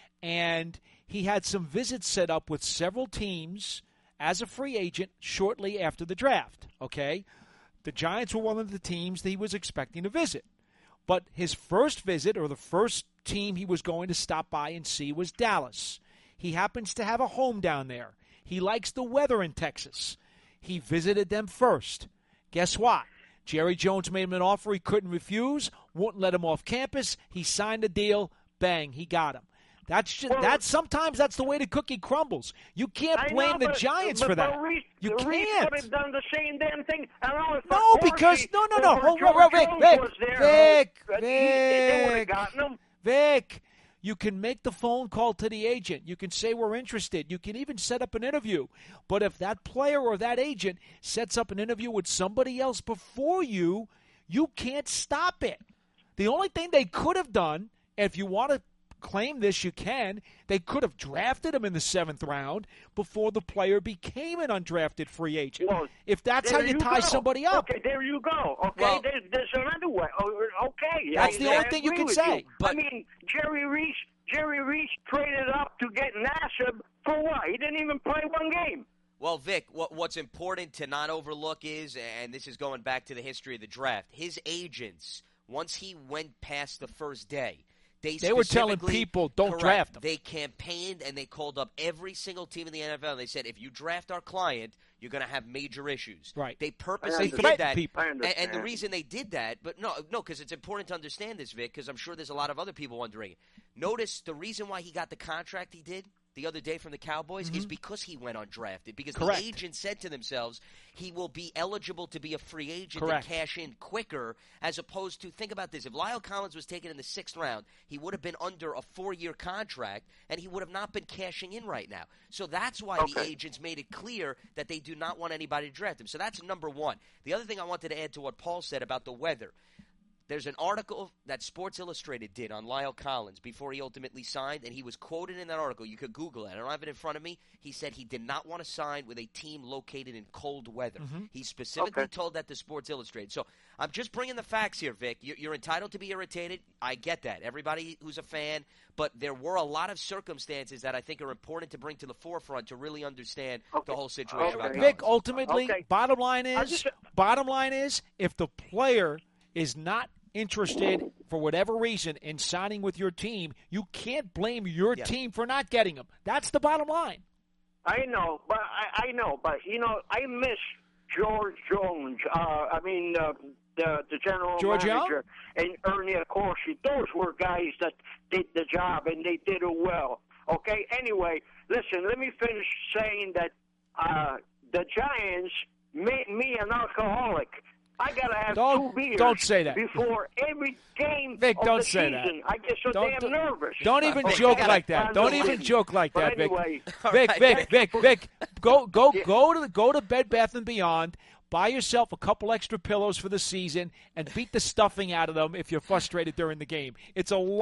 and he had some visits set up with several teams as a free agent shortly after the draft. Okay, the Giants were one of the teams that he was expecting to visit. But his first visit, or the first team he was going to stop by and see, was Dallas. He happens to have a home down there. He likes the weather in Texas. He visited them first. Guess what? Jerry Jones made him an offer he couldn't refuse, wouldn't let him off campus. He signed the deal. Bang, he got him. That's just, Well, that's sometimes that's the way the cookie crumbles. You can't I blame know, the but- Giants but, for that. But Reese, You Reese can't. could have done the same damn thing. And I was No, for because Horsey, no, no, or no. for Hold, Joe hold, Vic, Jones Vic, was there, Vic, uh, he- they would have Vic, gotten him. Vic. You can make the phone call to the agent. You can say we're interested. You can even set up an interview. But if that player or that agent sets up an interview with somebody else before you, you can't stop it. The only thing they could have done, if you want to claim this, you can. They could have drafted him in the seventh round before the player became an undrafted free agent. Well, if that's how There you tie go. somebody up. Okay, there you go. Okay, Well- there's, there's another way. Oh, okay. That's I, the I only thing you agree can with say. You. But- I mean, Jerry Reese, Jerry Reese traded up to get Nassib for what? He didn't even play one game. Well, Vic, what, what's important to not overlook is, and this is going back to the history of the draft, his agents, once he went past the first day, they, They were telling specifically- people, "Don't correct, draft him." They campaigned and they called up every single team in the N F L. And they said, if you draft our client, you're going to have major issues. Right. They I purposely understand. did that. people. I And, and the understand. reason they did that, but no, no, because it's important to understand this, Vic, because I'm sure there's a lot of other people wondering. Notice the reason why he got the contract he did the other day from the Cowboys is because he went undrafted. Because Mm-hmm. Correct. the agents said to themselves, he will be eligible to be a free agent Correct. and cash in quicker, as opposed to, think about this, if Lyle Collins was taken in the sixth round, he would have been under a four-year contract, and he would have not been cashing in right now. So that's why the Okay. agents made it clear that they do not want anybody to draft him. So that's number one. The other thing I wanted to add to what Paul said about the weather. There's an article that Sports Illustrated did on Lyle Collins before he ultimately signed, and he was quoted in that article. You could Google it. I don't have it in front of me. He said he did not want to sign with a team located in cold weather. He specifically Okay. told that to Sports Illustrated. So I'm just bringing the facts here, Vic. You- You're entitled to be irritated. I get that. Everybody who's a fan. But there were a lot of circumstances that I think are important to bring to the forefront to really understand Okay. the whole situation about Okay. Collins. Vic, ultimately, Okay. bottom line I is, just- bottom line is, if the player is not interested for whatever reason in signing with your team, you can't blame your Yeah. team for not getting him. That's the bottom line. I know, but I, I know, but you know, I miss George Jones. Uh, I mean, uh, the the general George Young? manager and Ernie Accorsi. Those were guys that did the job and they did it well. Okay. Anyway, listen. Let me finish saying that uh, the Giants made me an alcoholic. I gotta have Don't- two beers don't say that. before every game Vic, of don't the say that. season. I get so Don't- damn don't- nervous. Don't even Vic, joke you like gotta- that. Don't even But joke like that, Vic. anyway, All Vic, right. Vic, Vic, Vic, go, go, Yeah. go to the, go to Bed Bath and Beyond. Buy yourself a couple extra pillows for the season and beat the stuffing out of them if you're frustrated during the game. It's a lot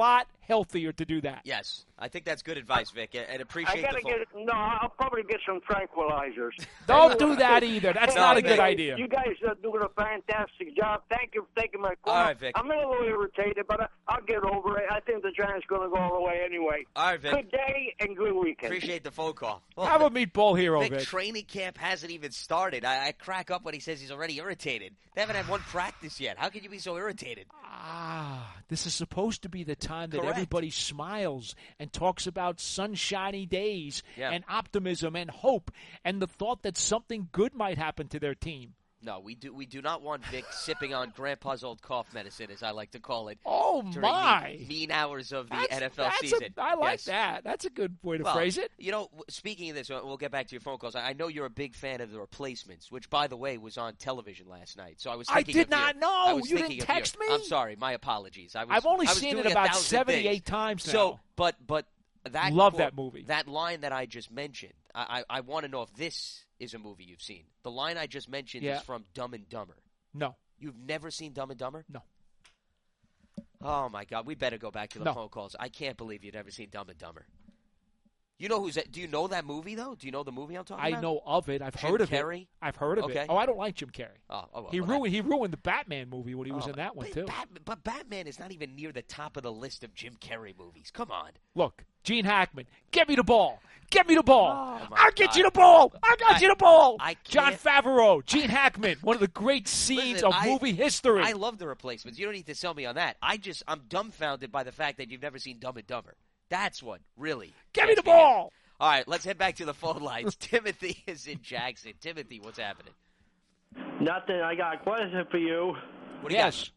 healthier to do that. Yes, I think that's good advice, Vic, and appreciate I gotta the phone. get no. I'll probably get some tranquilizers. Don't do that either. That's No, not a Vic. good idea. You guys are doing a fantastic job. Thank you for taking my call. All right, Vic. I'm a little irritated, but I, I'll get over it. I think the Giants are going to go all the way anyway. All right, Vic. Good day and good weekend. Appreciate the phone call. Well, Have a meatball hero, Vic, Vic. training camp hasn't even started. I, I crack up when he says he's already irritated. They haven't had one practice yet. How can you be so irritated? Ah, this is supposed to be the time that Correct. everybody smiles and talks about sunshiny days Yeah. and optimism and hope and the thought that something good might happen to their team. No, we do. We do not want Vic sipping on Grandpa's old cough medicine, as I like to call it. Oh, during my. the mean hours of the That's- N F L that's a- season. I like Yes. that. That's a good way to Well, phrase it. You know, w- speaking of this, uh, we'll get back to your phone calls. I I know you're a big fan of The Replacements, which, by the way, was on television last night. So I was I thinking did of not you. know. I was You thinking didn't of you. text me? I'm sorry. My apologies. I was, I've only I was seen doing it a about thousand seventy-eight things. times now. So, but but that Love quote- that movie. That line that I just mentioned. I I, I want to know if this is a movie you've seen. The line I just mentioned Yeah. is from Dumb and Dumber. No. You've never seen Dumb and Dumber? No. Oh my God, we better go back to the No. phone calls. I can't believe you've never seen Dumb and Dumber. You know who's that? Do you know that movie though? Do you know the movie I'm talking I about? know of it. I've Jim heard of Carrey? it. I've heard of Okay. it. Oh, I don't like Jim Carrey. Oh, oh well, he well, ruined he ruined the Batman movie when he was Oh, in that one but too. Bat- but Batman is not even near the top of the list of Jim Carrey movies. Come on. Look, Gene Hackman, get me the ball. Get me the ball. Oh, my I'll get God. you the ball. I got I- you the ball. I John can't- Favreau, Gene Hackman, one of the great scenes Listen, of I- movie history. I love The Replacements. You don't need to sell me on that. I just I'm dumbfounded by the fact that you've never seen Dumb and Dumber. That's what really. get me gets the in. ball. All right, let's head back to the phone lines. Timothy is in Jackson. Timothy, what's happening? Nothing. I got a question for you. What do you Yes.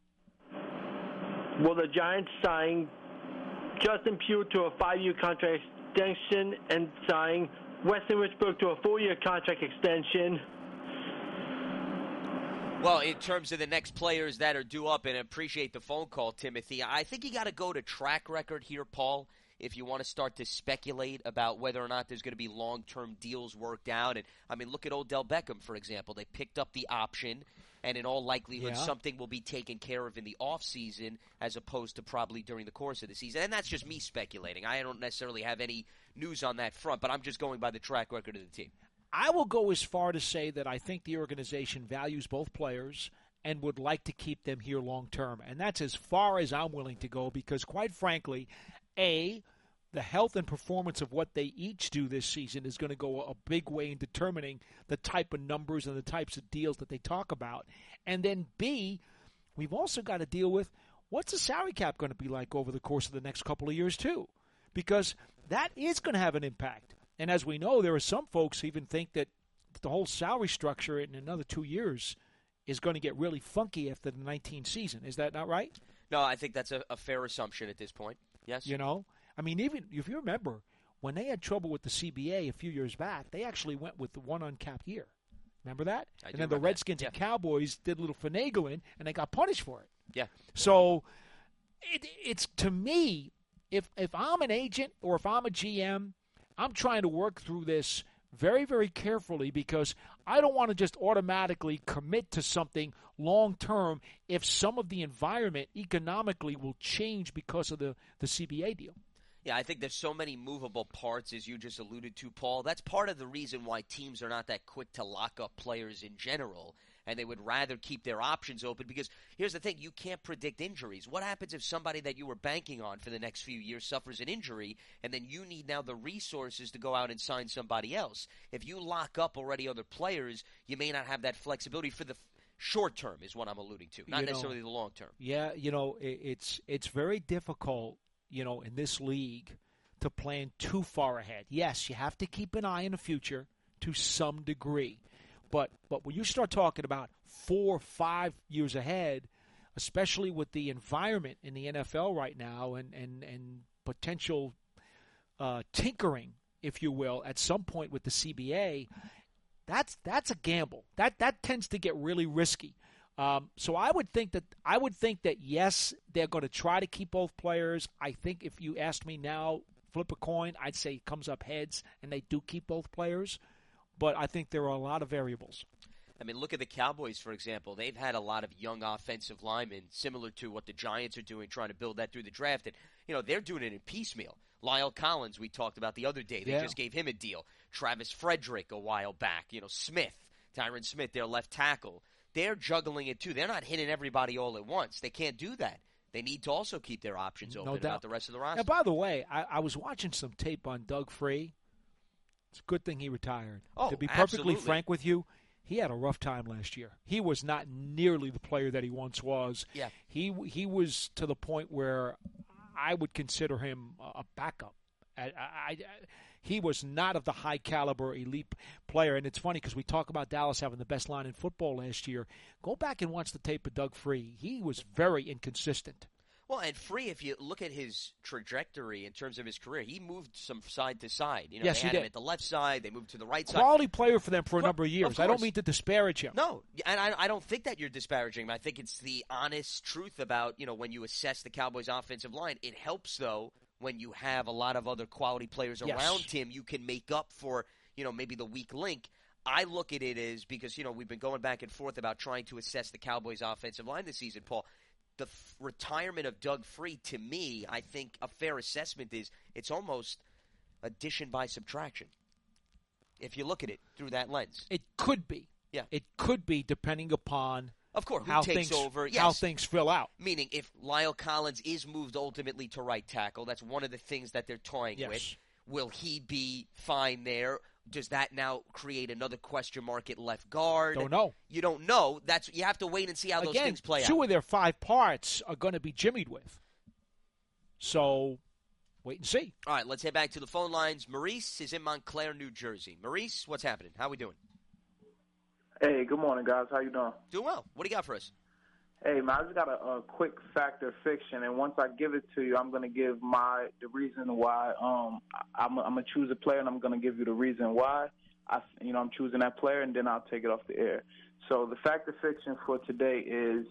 Will the Giants sign Justin Pugh to a five-year contract extension and sign Weston Richburg to a four-year contract extension? Well, in terms of the next players that are due up, and appreciate the phone call, Timothy, I think you got to go to track record here, Paul, if you want to start to speculate about whether or not there's going to be long-term deals worked out. And I mean, look at Odell Beckham, for example. They picked up the option, and in all likelihood, Yeah. something will be taken care of in the offseason as opposed to probably during the course of the season. And that's just me speculating. I don't necessarily have any news on that front, but I'm just going by the track record of the team. I will go as far to say that I think the organization values both players and would like to keep them here long term. And that's as far as I'm willing to go because, quite frankly, A, the health and performance of what they each do this season is going to go a big way in determining the type of numbers and the types of deals that they talk about. And then B, we've also got to deal with what's the salary cap going to be like over the course of the next couple of years too, because that is going to have an impact. And as we know, there are some folks who even think that the whole salary structure in another two years is going to get really funky after the nineteen season. Is that not right? No, I think that's a, a fair assumption at this point. Yes. You know? I mean, even if you remember, when they had trouble with the C B A a few years back, they actually went with the one uncapped year. Remember that? I and do then the remember that. Redskins Yeah. and Cowboys did a little finagling, and they got punished for it. Yeah. So it, it's to me, if if I'm an agent or if I'm a G M, I'm trying to work through this very, very carefully because I don't want to just automatically commit to something long term if some of the environment economically will change because of the, the C B A deal. Yeah, I think there's so many movable parts, as you just alluded to, Paul. That's part of the reason why teams are not that quick to lock up players in general, and they would rather keep their options open because here's the thing, you can't predict injuries. What happens if somebody that you were banking on for the next few years suffers an injury, and then you need now the resources to go out and sign somebody else? If you lock up already other players, you may not have that flexibility for the short term is what I'm alluding to, not You know, necessarily the long term. Yeah, you know, it, it's it's very difficult, you know, in this league to plan too far ahead. Yes, you have to keep an eye on the future to some degree. But but when you start talking about four or five years ahead, especially with the environment in the N F L right now and, and, and potential uh, tinkering, if you will, at some point with the C B A, that's that's a gamble. That that tends to get really risky. Um, so I would think that I would think that yes, they're going to try to keep both players. I think if you asked me now, flip a coin, I'd say it comes up heads, and they do keep both players. But I think there are a lot of variables. I mean, look at the Cowboys, for example. They've had a lot of young offensive linemen, similar to what the Giants are doing, trying to build that through the draft. And, you know, they're doing it in piecemeal. Lyle Collins, we talked about the other day. They yeah. just gave him a deal. Travis Frederick a while back. You know, Smith, Tyron Smith, their left tackle. They're juggling it, too. They're not hitting everybody all at once. They can't do that. They need to also keep their options open no doubt. about the rest of the roster. And by the way, I, I was watching some tape on Doug Free. It's a good thing he retired. Oh, to be perfectly absolutely. frank with you, he had a rough time last year. He was not nearly the player that he once was. Yeah. He he was to the point where I would consider him a backup. I, I, I, he was not of the high caliber elite player. And it's funny because we talk about Dallas having the best line in football last year. Go back and watch the tape of Doug Free. He was very inconsistent. Well, and Free, if you look at his trajectory in terms of his career, he moved some side to side. You know, yes, they he had did. him at the left side. They moved to the right side. Quality player for them for a Well, number of years. of I don't course. mean to disparage him. No, and I, I don't think that you're disparaging him. I think it's the honest truth about, you know, when you assess the Cowboys' offensive line. It helps, though, when you have a lot of other quality players Yes. around him. You can make up for, you know, maybe the weak link. I look at it as, because, you know, we've been going back and forth about trying to assess the Cowboys' offensive line this season, Paul. The f- retirement of Doug Free, to me, I think a fair assessment is it's almost addition by subtraction, if you look at it through that lens. It could be. Yeah. It could be depending upon Of course, who how takes things over? Yes. how things fill out. Meaning, if Lyle Collins is moved ultimately to right tackle, that's one of the things that they're toying Yes. with. Will he be fine there? Does that now create another question mark at left guard? Don't know. You don't know. That's you have to wait and see how those Again, things play two out. of their five parts are going to be jimmied with. So, wait and see. All right, let's head back to the phone lines. Maurice is in Montclair, New Jersey. Maurice, what's happening? How we doing? Hey, good morning, guys. How you doing? Doing well. What do you got for us? Hey, man, I just got a, a quick fact or fiction, and once I give it to you, I'm going to give my the reason why. Um, I, I'm, I'm going to choose a player, and I'm going to give you the reason why. I, you know, I'm choosing that player, and then I'll take it off the air. So the fact or fiction for today is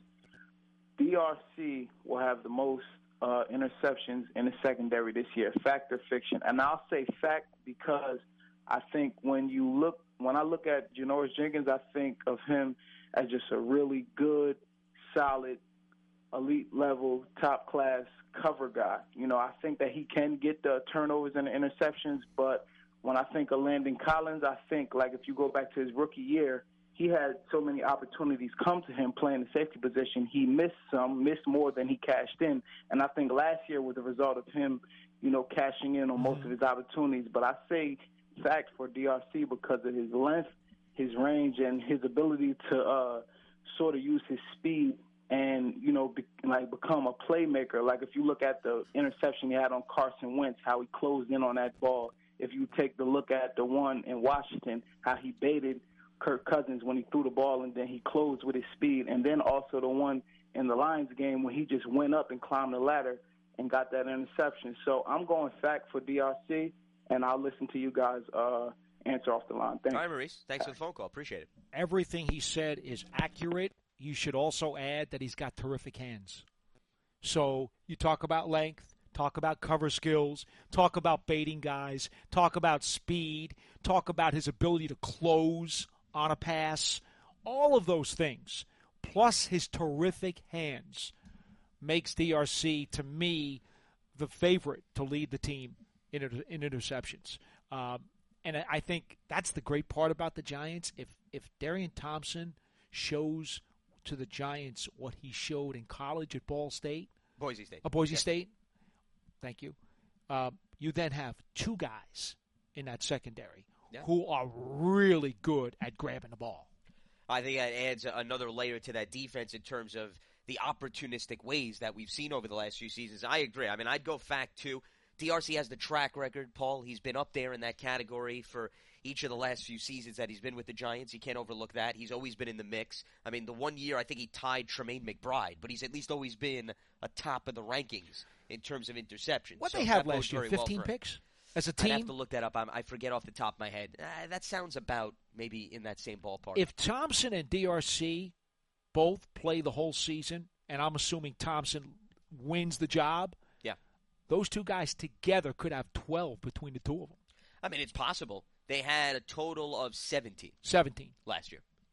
D R C will have the most uh, interceptions in the secondary this year. Fact or fiction, and I'll say fact because I think when you look, when I look at Janoris Jenkins, I think of him as just a really good, solid, elite level, top class cover guy. You know, I think that he can get the turnovers and the interceptions, but when I think of Landon Collins, I think, like, if you go back to his rookie year, he had so many opportunities come to him playing the safety position. He missed some, missed more than he cashed in. And I think last year was the result of him, you know, cashing in on most of his opportunities. But I say fact for D R C because of his length, his range, and his ability to uh, sort of use his speed and, you know, be, like become a playmaker. Like if you look at the interception he had on Carson Wentz, how he closed in on that ball. If you take the look at the one in Washington, how he baited Kirk Cousins when he threw the ball and then he closed with his speed. And then also the one in the Lions game when he just went up and climbed the ladder and got that interception. So I'm going fact for D R C, and I'll listen to you guys uh, answer off the line. Thanks. All right, Maurice. Thanks for the phone call. Appreciate it. Everything he said is accurate. You should also add that he's got terrific hands. So you talk about length, talk about cover skills, talk about baiting guys, talk about speed, talk about his ability to close on a pass. All of those things, plus his terrific hands, makes D R C, to me, the favorite to lead the team in, in interceptions. Um, and I think that's the great part about the Giants. If if Darian Thompson shows to the Giants what he showed in college at Ball State, Boise State, uh, Boise yeah. State, thank you. Uh, you then have two guys in that secondary Yeah. who are really good at grabbing the ball. I think that adds another layer to that defense in terms of the opportunistic ways that we've seen over the last few seasons. I agree. I mean, I'd go fact too. D R C has the track record, Paul. He's been up there in that category for each of the last few seasons that he's been with the Giants. You can't overlook that. He's always been in the mix. I mean, the one year I think he tied Tremaine McBride, but he's at least always been a top of the rankings in terms of interceptions. What So they that have bodes last year, very well fifteen for him. picks as a I'd have team? to look that up. I'm, I forget off the top of my head. Uh, that sounds about maybe in that same ballpark. If Thompson and D R C both play the whole season, and I'm assuming Thompson wins the job, yeah, those two guys together could have twelve between the two of them. I mean, it's possible. They had a total of seventeen. seventeen. Last year. Yeah.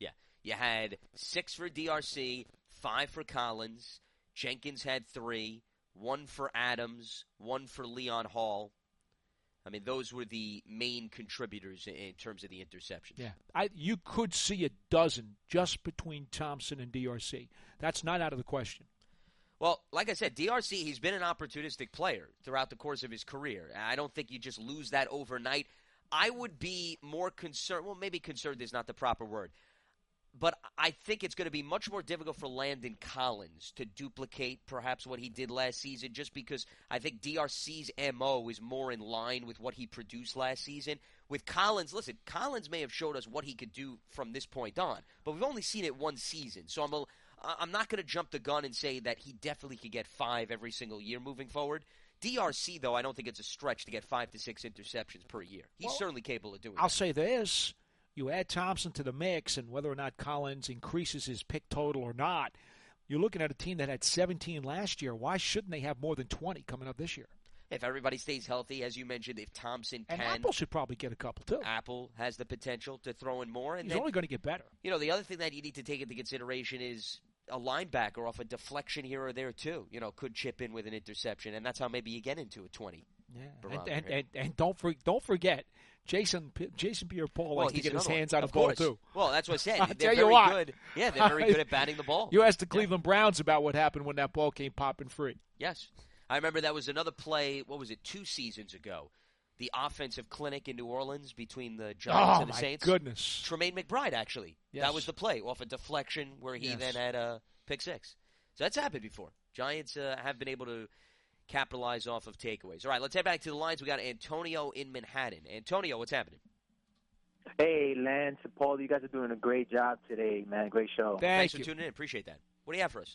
You had six for D R C, five for Collins. Jenkins had three, one for Adams, one for Leon Hall. I mean, those were the main contributors in terms of the interceptions. Yeah, I, you could see a dozen just between Thompson and D R C. That's not out of the question. Well, like I said, D R C, he's been an opportunistic player throughout the course of his career. I don't think you just lose that overnight. I would be more concerned. Well, maybe concerned is not the proper word. But I think it's going to be much more difficult for Landon Collins to duplicate perhaps what he did last season, just because I think D R C's M O is more in line with what he produced last season. With Collins, listen, Collins may have showed us what he could do from this point on, but we've only seen it one season. So I'm a, I'm not going to jump the gun and say that he definitely could get five every single year moving forward. D R C, though, I don't think it's a stretch to get five to six interceptions per year. He's well, certainly capable of doing I'll that. say this. You add Thompson to the mix, and whether or not Collins increases his pick total or not, you're looking at a team that had seventeen last year. Why shouldn't they have more than twenty coming up this year? If everybody stays healthy, as you mentioned, if Thompson can. And Apple should probably get a couple, too. Apple has the potential to throw in more. And He's then, only going to get better. You know, the other thing that you need to take into consideration is a linebacker off a deflection here or there, too. You know, could chip in with an interception, and that's how maybe you get into a twenty. Yeah, and and, and and don't for, don't forget, Jason Jason Pierre-Paul well, likes to get his hands one. on of the ball course. too. Well, that's what I said. I'll they're tell very you what. good. Yeah, they're very good at batting the ball. You asked the Cleveland yeah. Browns about what happened when that ball came popping free. Yes, I remember that was another play. What was it? Two seasons ago, the offensive clinic in New Orleans between the Giants oh, and the Saints. Oh my goodness! Tremaine McBride actually. Yes. That was the play off a deflection where he yes. then had a pick six. So that's happened before. Giants uh, have been able to capitalize off of takeaways. All right, let's head back to the lines. We got Antonio in Manhattan. Antonio, what's happening? Hey, Lance and Paul, you guys are doing a great job today, man. Great show. Thank Thanks you. for tuning in. Appreciate that. What do you have for us?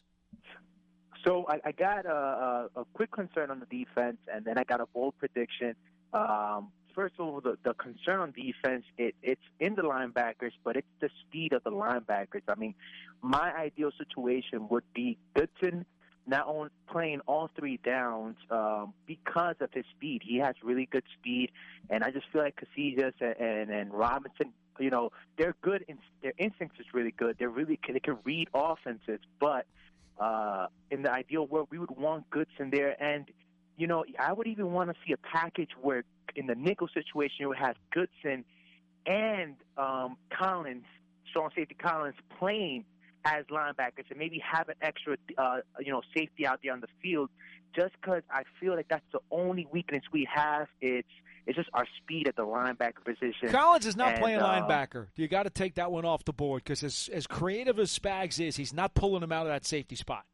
So I, I got a, a, a quick concern on the defense, and then I got a bold prediction. Um, first of all, the, the concern on defense, it, it's in the linebackers, but it's the speed of the linebackers. I mean, my ideal situation would be Goodson not only playing all three downs um, because of his speed. He has really good speed, and I just feel like Casillas and, and, and Robinson, you know, they're good. In, their instincts is really good. They're really they can read offenses, but uh, in the ideal world, we would want Goodson there. And, you know, I would even want to see a package where in the nickel situation you would have Goodson and um, Collins, strong safety Collins, playing as linebackers and maybe have an extra, uh, you know, safety out there on the field, just because I feel like that's the only weakness we have. It's it's just our speed at the linebacker position. Collins is not and, playing uh, linebacker. You got to take that one off the board because as as creative as Spags is, he's not pulling him out of that safety spot.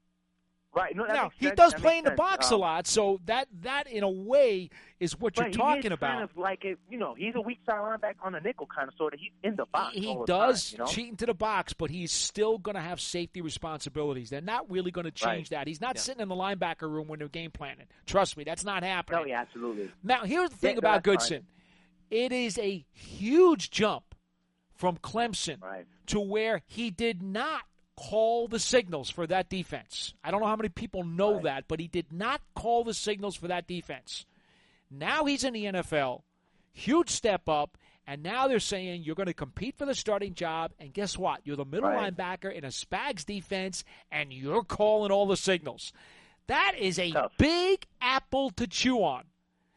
Right. No, that now, makes he sense. does That play makes in the sense. box um, a lot, so that, that in a way is what you're Right, talking he is about. Kind of like a, you know, he's a weak side linebacker on the nickel kind of sort of. He's in the box. He, he all the does time, you know? cheat into the box, but he's still going to have safety responsibilities. They're not really going to change Right. that. He's not Yeah. sitting in the linebacker room when they're game planning. Trust me, that's not happening. No, yeah, absolutely. Now, here's the thing Yeah, no, about that's Goodson. It is a huge jump from Clemson Right. to where he did not call the signals for that defense. I don't know how many people know Right. that, but he did not call the signals for that defense. Now he's in the N F L. Huge step up, and now they're saying you're going to compete for the starting job, and guess what? You're the middle Right. linebacker in a Spags defense, and you're calling all the signals. That is a Tough. big apple to chew on.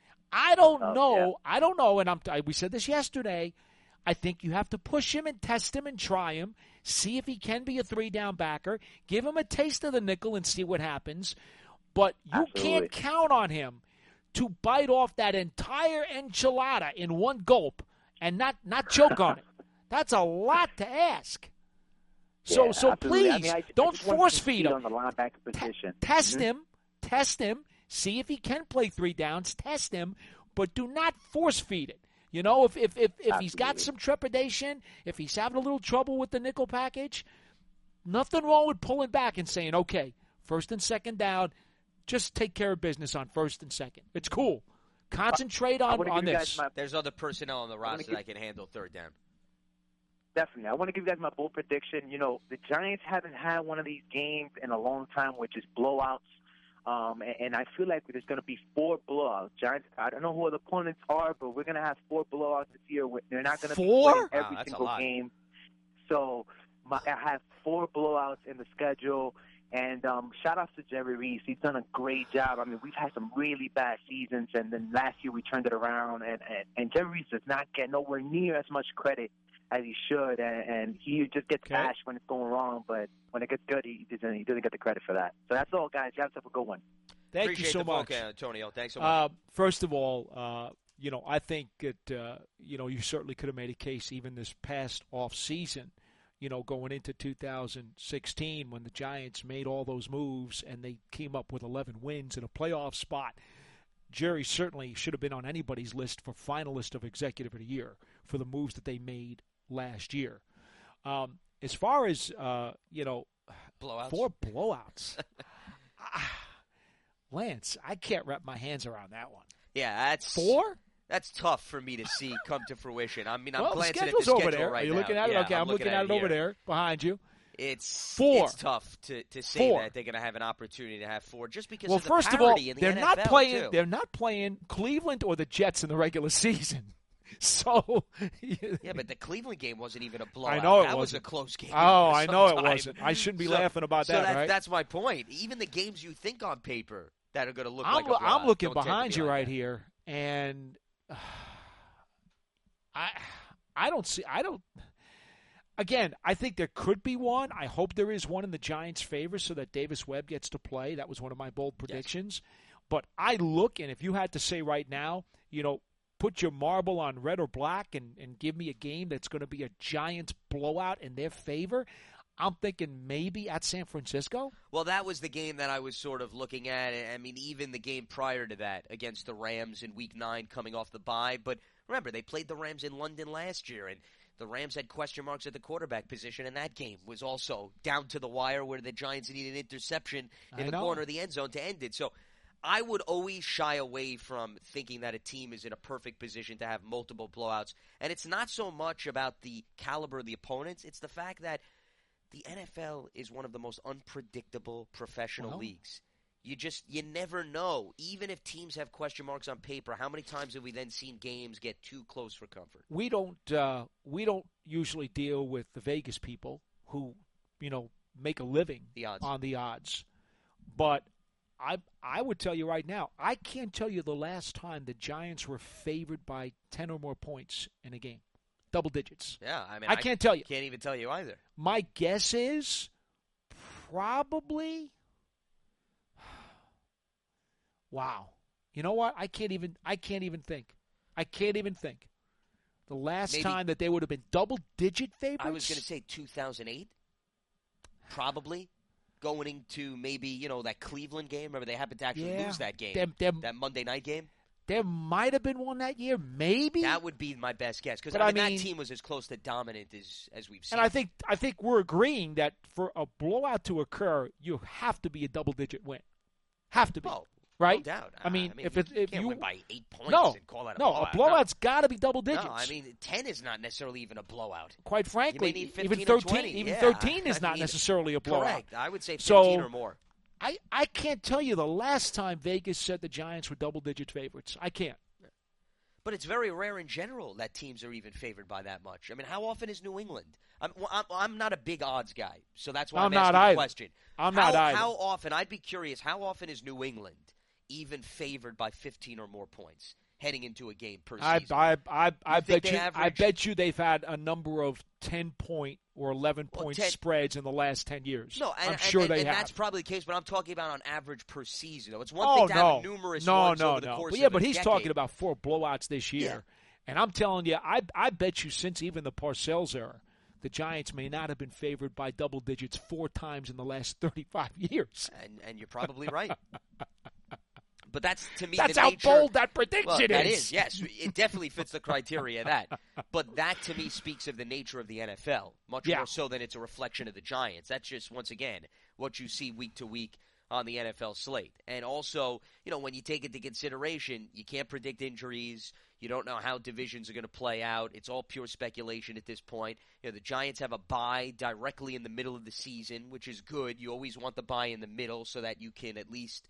I don't Tough, know. yeah. I don't know, and I'm, I, we said this yesterday. I think you have to push him and test him and try him, see if he can be a three-down backer, give him a taste of the nickel and see what happens. But you Absolutely. can't count on him to bite off that entire enchilada in one gulp and not, not choke on it. That's a lot to ask. So Yeah, so absolutely. please, I mean, I, don't I just want force to feed see him. on the linebacker Te- position. test Mhm. him, test him, see if he can play three downs, test him, but do not force feed it. You know, if if if, if he's got Absolutely. some trepidation, if he's having a little trouble with the nickel package, nothing wrong with pulling back and saying, okay, first and second down, just take care of business on first and second. It's cool. Concentrate I on, wanna on give you this. guys my, There's other personnel on the wanna roster give- that can handle third down. Definitely. I want to give you guys my bold prediction. You know, the Giants haven't had one of these games in a long time, which is blowouts. Um, and, and I feel like there's going to be four blowouts. Giants, I don't know who the opponents are, but we're going to have four blowouts this year. They're not going to be Four? playing Wow, every that's a single lot. game. So My, I have four blowouts in the schedule. And um, shout out to Jerry Reese. He's done a great job. I mean, we've had some really bad seasons, and then last year we turned it around. And, and, and Jerry Reese does not get nowhere near as much credit as he should, and, and he just gets okay. bashed when it's going wrong. But when it gets good, he doesn't, he doesn't get the credit for that. So that's all, guys. You have to have a good one. Thank Appreciate you so the much, phone, Antonio. Thanks so much. Uh, first of all, uh, you know, I think that uh, you know you certainly could have made a case even this past off season. You know, going into two thousand sixteen when the Giants made all those moves and they came up with eleven wins in a playoff spot, Jerry certainly should have been on anybody's list for finalist of Executive of the Year for the moves that they made last year. Um, as far as, uh, you know, blowouts. four blowouts. Lance, I can't wrap my hands around that one. Yeah, that's four? That's tough for me to see come to fruition. I mean, I'm well, glancing the at the schedule's schedule over there. right Are you now. looking at it? Yeah, okay, I'm, I'm looking, looking at it here. over there behind you. It's four. It's tough to, to say four. that they're going to have an opportunity to have four just because well, of the first of parity all, in the they're N F L not playing. too. They're not playing Cleveland or the Jets in the regular season. So yeah, but the Cleveland game wasn't even a blowout. I know it that wasn't. was a close game. Oh, I know sometime. it wasn't. I shouldn't be so, laughing about so that. that, right? That's my point. Even the games you think on paper that are going to look I'm, like a blowout, I'm looking don't behind be you like right that. here, and uh, I, I don't see. I don't. Again, I think there could be one. I hope there is one in the Giants' favor so that Davis Webb gets to play. That was one of my bold predictions. Yes. But I look, and if you had to say right now, you know, put your marble on red or black and, and give me a game that's going to be a Giants blowout in their favor, I'm thinking maybe at San Francisco. Well, that was the game that I was sort of looking at. I mean, even the game prior to that against the Rams in Week nine coming off the bye. But remember, they played the Rams in London last year, and the Rams had question marks at the quarterback position, and that game was also down to the wire where the Giants needed an interception in I the know. corner of the end zone to end it. So I would always shy away from thinking that a team is in a perfect position to have multiple blowouts. And it's not so much about the caliber of the opponents. It's the fact that the N F L is one of the most unpredictable professional well. leagues. You just, you never know. Even if teams have question marks on paper, how many times have we then seen games get too close for comfort? We don't, uh, we don't usually deal with the Vegas people who, you know, make a living the odds. on the odds. But I I would tell you right now, I can't tell you the last time the Giants were favored by ten or more points in a game. Double digits. Yeah, I mean, I can't tell you. Can't even tell you either. My guess is probably wow. You know what? I can't even I can't even think. I can't even think. The last Maybe, time that they would have been double digit favorites? I was going to say two thousand eight. Probably. Going into maybe, you know, that Cleveland game. Remember, they happened to actually yeah. lose that game. Them, them, that Monday night game. There might have been one that year, maybe. That would be my best guess because But I mean, I mean- that team was as close to dominant as as we've seen. And I think I think we're agreeing that for a blowout to occur, you have to be a double digit win. Have to be. Oh, right? no doubt. I mean, I mean if you it, if can't you win by eight points no, and call that a no, blowout. a blowout's got to be double digits. No, I mean, ten is not necessarily even a blowout. Quite frankly, need even fifteen or thirteen, twenty. even Yeah, thirteen is I not mean, necessarily a blowout. Correct. I would say So- fifteen or more. I, I can't tell you the last time Vegas said the Giants were double digit favorites. I can't. But it's very rare in general that teams are even favored by that much. I mean, how often is New England? I'm, well, I'm, I'm not a big odds guy, so that's why I'm, I'm not asking either. the question. I'm how, not either. How often, I'd be curious, how often is New England even favored by fifteen or more points heading into a game per I, season? I, I, I think bet they you. I average- bet you they've had a number of ten point or eleven Well, point ten spreads in the last ten years. No, and, I'm and- sure and, they and have. that's probably the case, but I'm talking about on average per season. Though. It's one oh thing to no, have numerous no, ones no, over the no. course But yeah, of but a he's decade. talking about four blowouts this year, Yeah. and I'm telling you, I, I bet you since even the Parcells era, the Giants may not have been favored by double digits four times in the last thirty-five years. And, and you're probably right. But that's, to me, That's the how nature, bold that prediction well, that is. is, yes. It definitely fits the criteria of that. But that, to me, speaks of the nature of the N F L, much Yeah. more so than it's a reflection of the Giants. That's just, once again, what you see week to week on the N F L slate. And also, you know, when you take into consideration, you can't predict injuries. You don't know how divisions are going to play out. It's all pure speculation at this point. You know, the Giants have a bye directly in the middle of the season, which is good. You always want the bye in the middle so that you can at least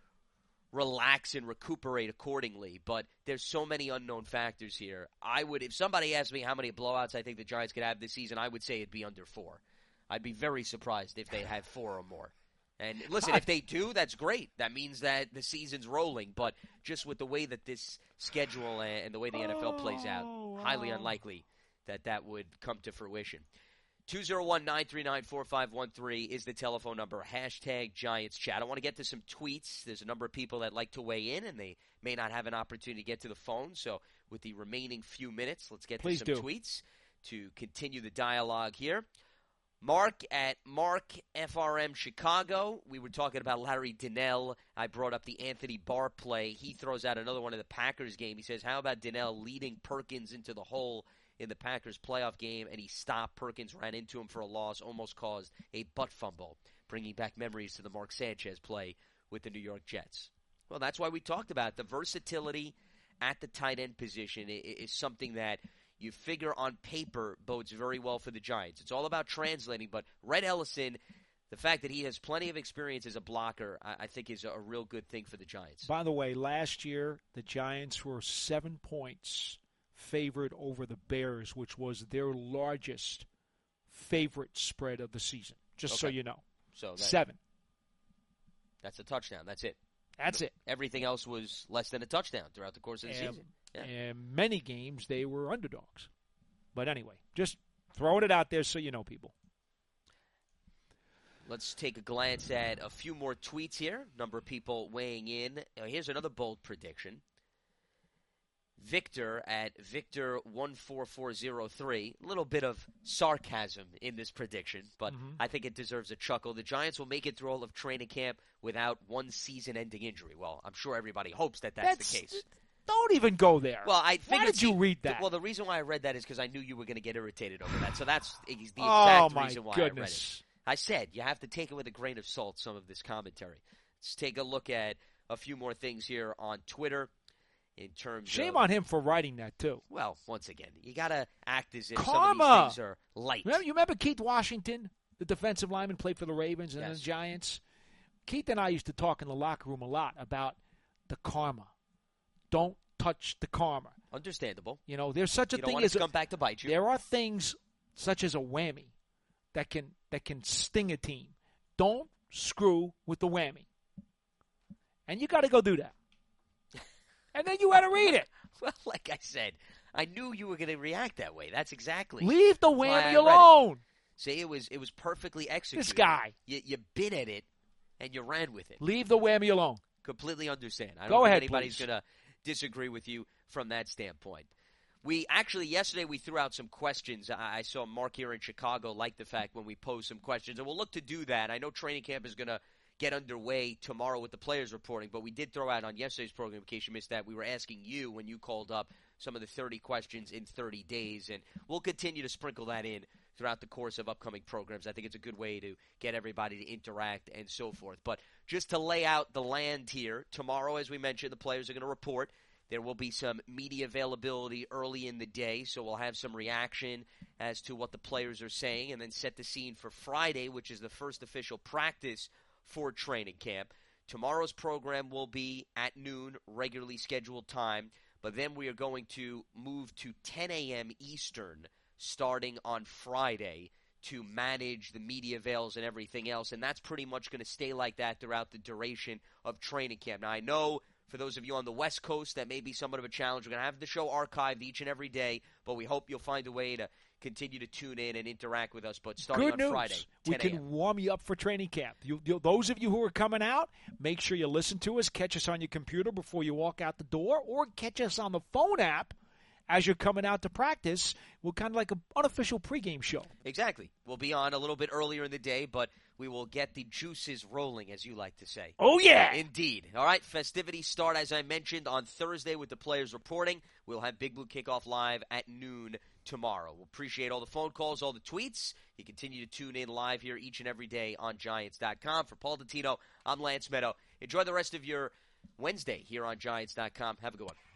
relax and recuperate accordingly. But there's so many unknown factors here. I would, if somebody asked me how many blowouts I think the Giants could have this season, I would say it'd be under four. I'd be very surprised if they had four or more. And listen, if they do, that's great. That means that the season's rolling. But just with the way that this schedule and the way the N F L plays out, highly unlikely that that would come to fruition. two oh one, nine three nine, four five one three is the telephone number. Hashtag Giants Chat. I want to get to some tweets. There's a number of people that like to weigh in, and they may not have an opportunity to get to the phone. So with the remaining few minutes, let's get Please to some do. tweets to continue the dialogue here. Mark at Mark F R M Chicago. We were talking about Larry Donnell. I brought up the Anthony Barr play. He throws out another one in the Packers game. He says, how about Donnell leading Perkins into the hole in the Packers playoff game, and he stopped. Perkins ran into him for a loss, almost caused a butt fumble, bringing back memories to the Mark Sanchez play with the New York Jets. Well, that's why we talked about it. The versatility at the tight end position is something that you figure on paper bodes very well for the Giants. It's all about translating, but Red Ellison, the fact that he has plenty of experience as a blocker, I think is a real good thing for the Giants. By the way, last year the Giants were seven points favored over the Bears, which was their largest favorite spread of the season, just so Okay. you know. So that, Seven. That's a touchdown. That's it. That's it. Everything else was less than a touchdown throughout the course of the And, season. Yeah. and many games they were underdogs. But anyway, just throwing it out there so you know, people. Let's take a glance at a few more tweets here. Number of people weighing in. Uh, here's another bold prediction. Victor at Victor one four four zero three. A little bit of sarcasm in this prediction, but Mhm. I think it deserves a chuckle. The Giants will make it through all of training camp without one season-ending injury. Well, I'm sure everybody hopes that that's, That's- the case. Don't even go there. Well, I Why figured. did you see, read th- that? Well, the reason why I read that is because I knew you were going to get irritated over that. So that's the exact oh, my reason why goodness. I read it. I said you have to take it with a grain of salt, some of this commentary. Let's take a look at a few more things here on Twitter in terms Shame of... on him for writing that, too. Well, once again, you got to act as if Karma. some of these things are light. Remember, you remember Keith Washington, the defensive lineman, played for the Ravens and Yes. the Giants? Keith and I used to talk in the locker room a lot about the karma. Don't touch the karma. Understandable. You know, there's such a You don't thing want as to a, come back to bite you. there are things such as a whammy that can that can sting a team. Don't screw with the whammy. And you got to go do that. And then you had to read it. Well, like I said, I knew you were going to react that way. That's exactly Leave the why I whammy read it. alone. See, it was it was perfectly executed. This guy. You, you bit at it, and you ran with it. Leave the whammy alone. Completely understand. I don't Go think ahead, anybody's please. going to disagree with you from that standpoint. We actually, yesterday, we threw out some questions. I, I saw Mark here in Chicago like the fact when we posed some questions, and we'll look to do that. I know training camp is going to get underway tomorrow with the players reporting, but we did throw out on yesterday's program, in case you missed that, we were asking you when you called up some of the thirty questions in thirty days, and we'll continue to sprinkle that in throughout the course of upcoming programs. I think it's a good way to get everybody to interact and so forth. But just to lay out the land here, tomorrow, as we mentioned, the players are going to report. There will be some media availability early in the day, so we'll have some reaction as to what the players are saying, and then set the scene for Friday, which is the first official practice for training camp. Tomorrow's program will be at noon, regularly scheduled time, but then we are going to move to ten a.m. Eastern starting on Friday to manage the media avails and everything else, and that's pretty much going to stay like that throughout the duration of training camp. Now, I know for those of you on the West Coast, that may be somewhat of a challenge. We're going to have the show archived each and every day, but we hope you'll find a way to continue to tune in and interact with us. But starting Good on news. Friday, we ten can a.m. warm you up for training camp. You, you, those of you who are coming out, make sure you listen to us, catch us on your computer before you walk out the door, or catch us on the phone app as you're coming out to practice. We're kind of like an unofficial pregame show. Exactly. We'll be on a little bit earlier in the day, but we will get the juices rolling, as you like to say. Oh, yeah. Indeed. All right, festivities start, as I mentioned, on Thursday with the players reporting. We'll have Big Blue Kickoff live at noon tomorrow. We'll appreciate all the phone calls, all the tweets. You continue to tune in live here each and every day on Giants dot com. For Paul Dottino, I'm Lance Meadow. Enjoy the rest of your Wednesday here on Giants dot com. Have a good one.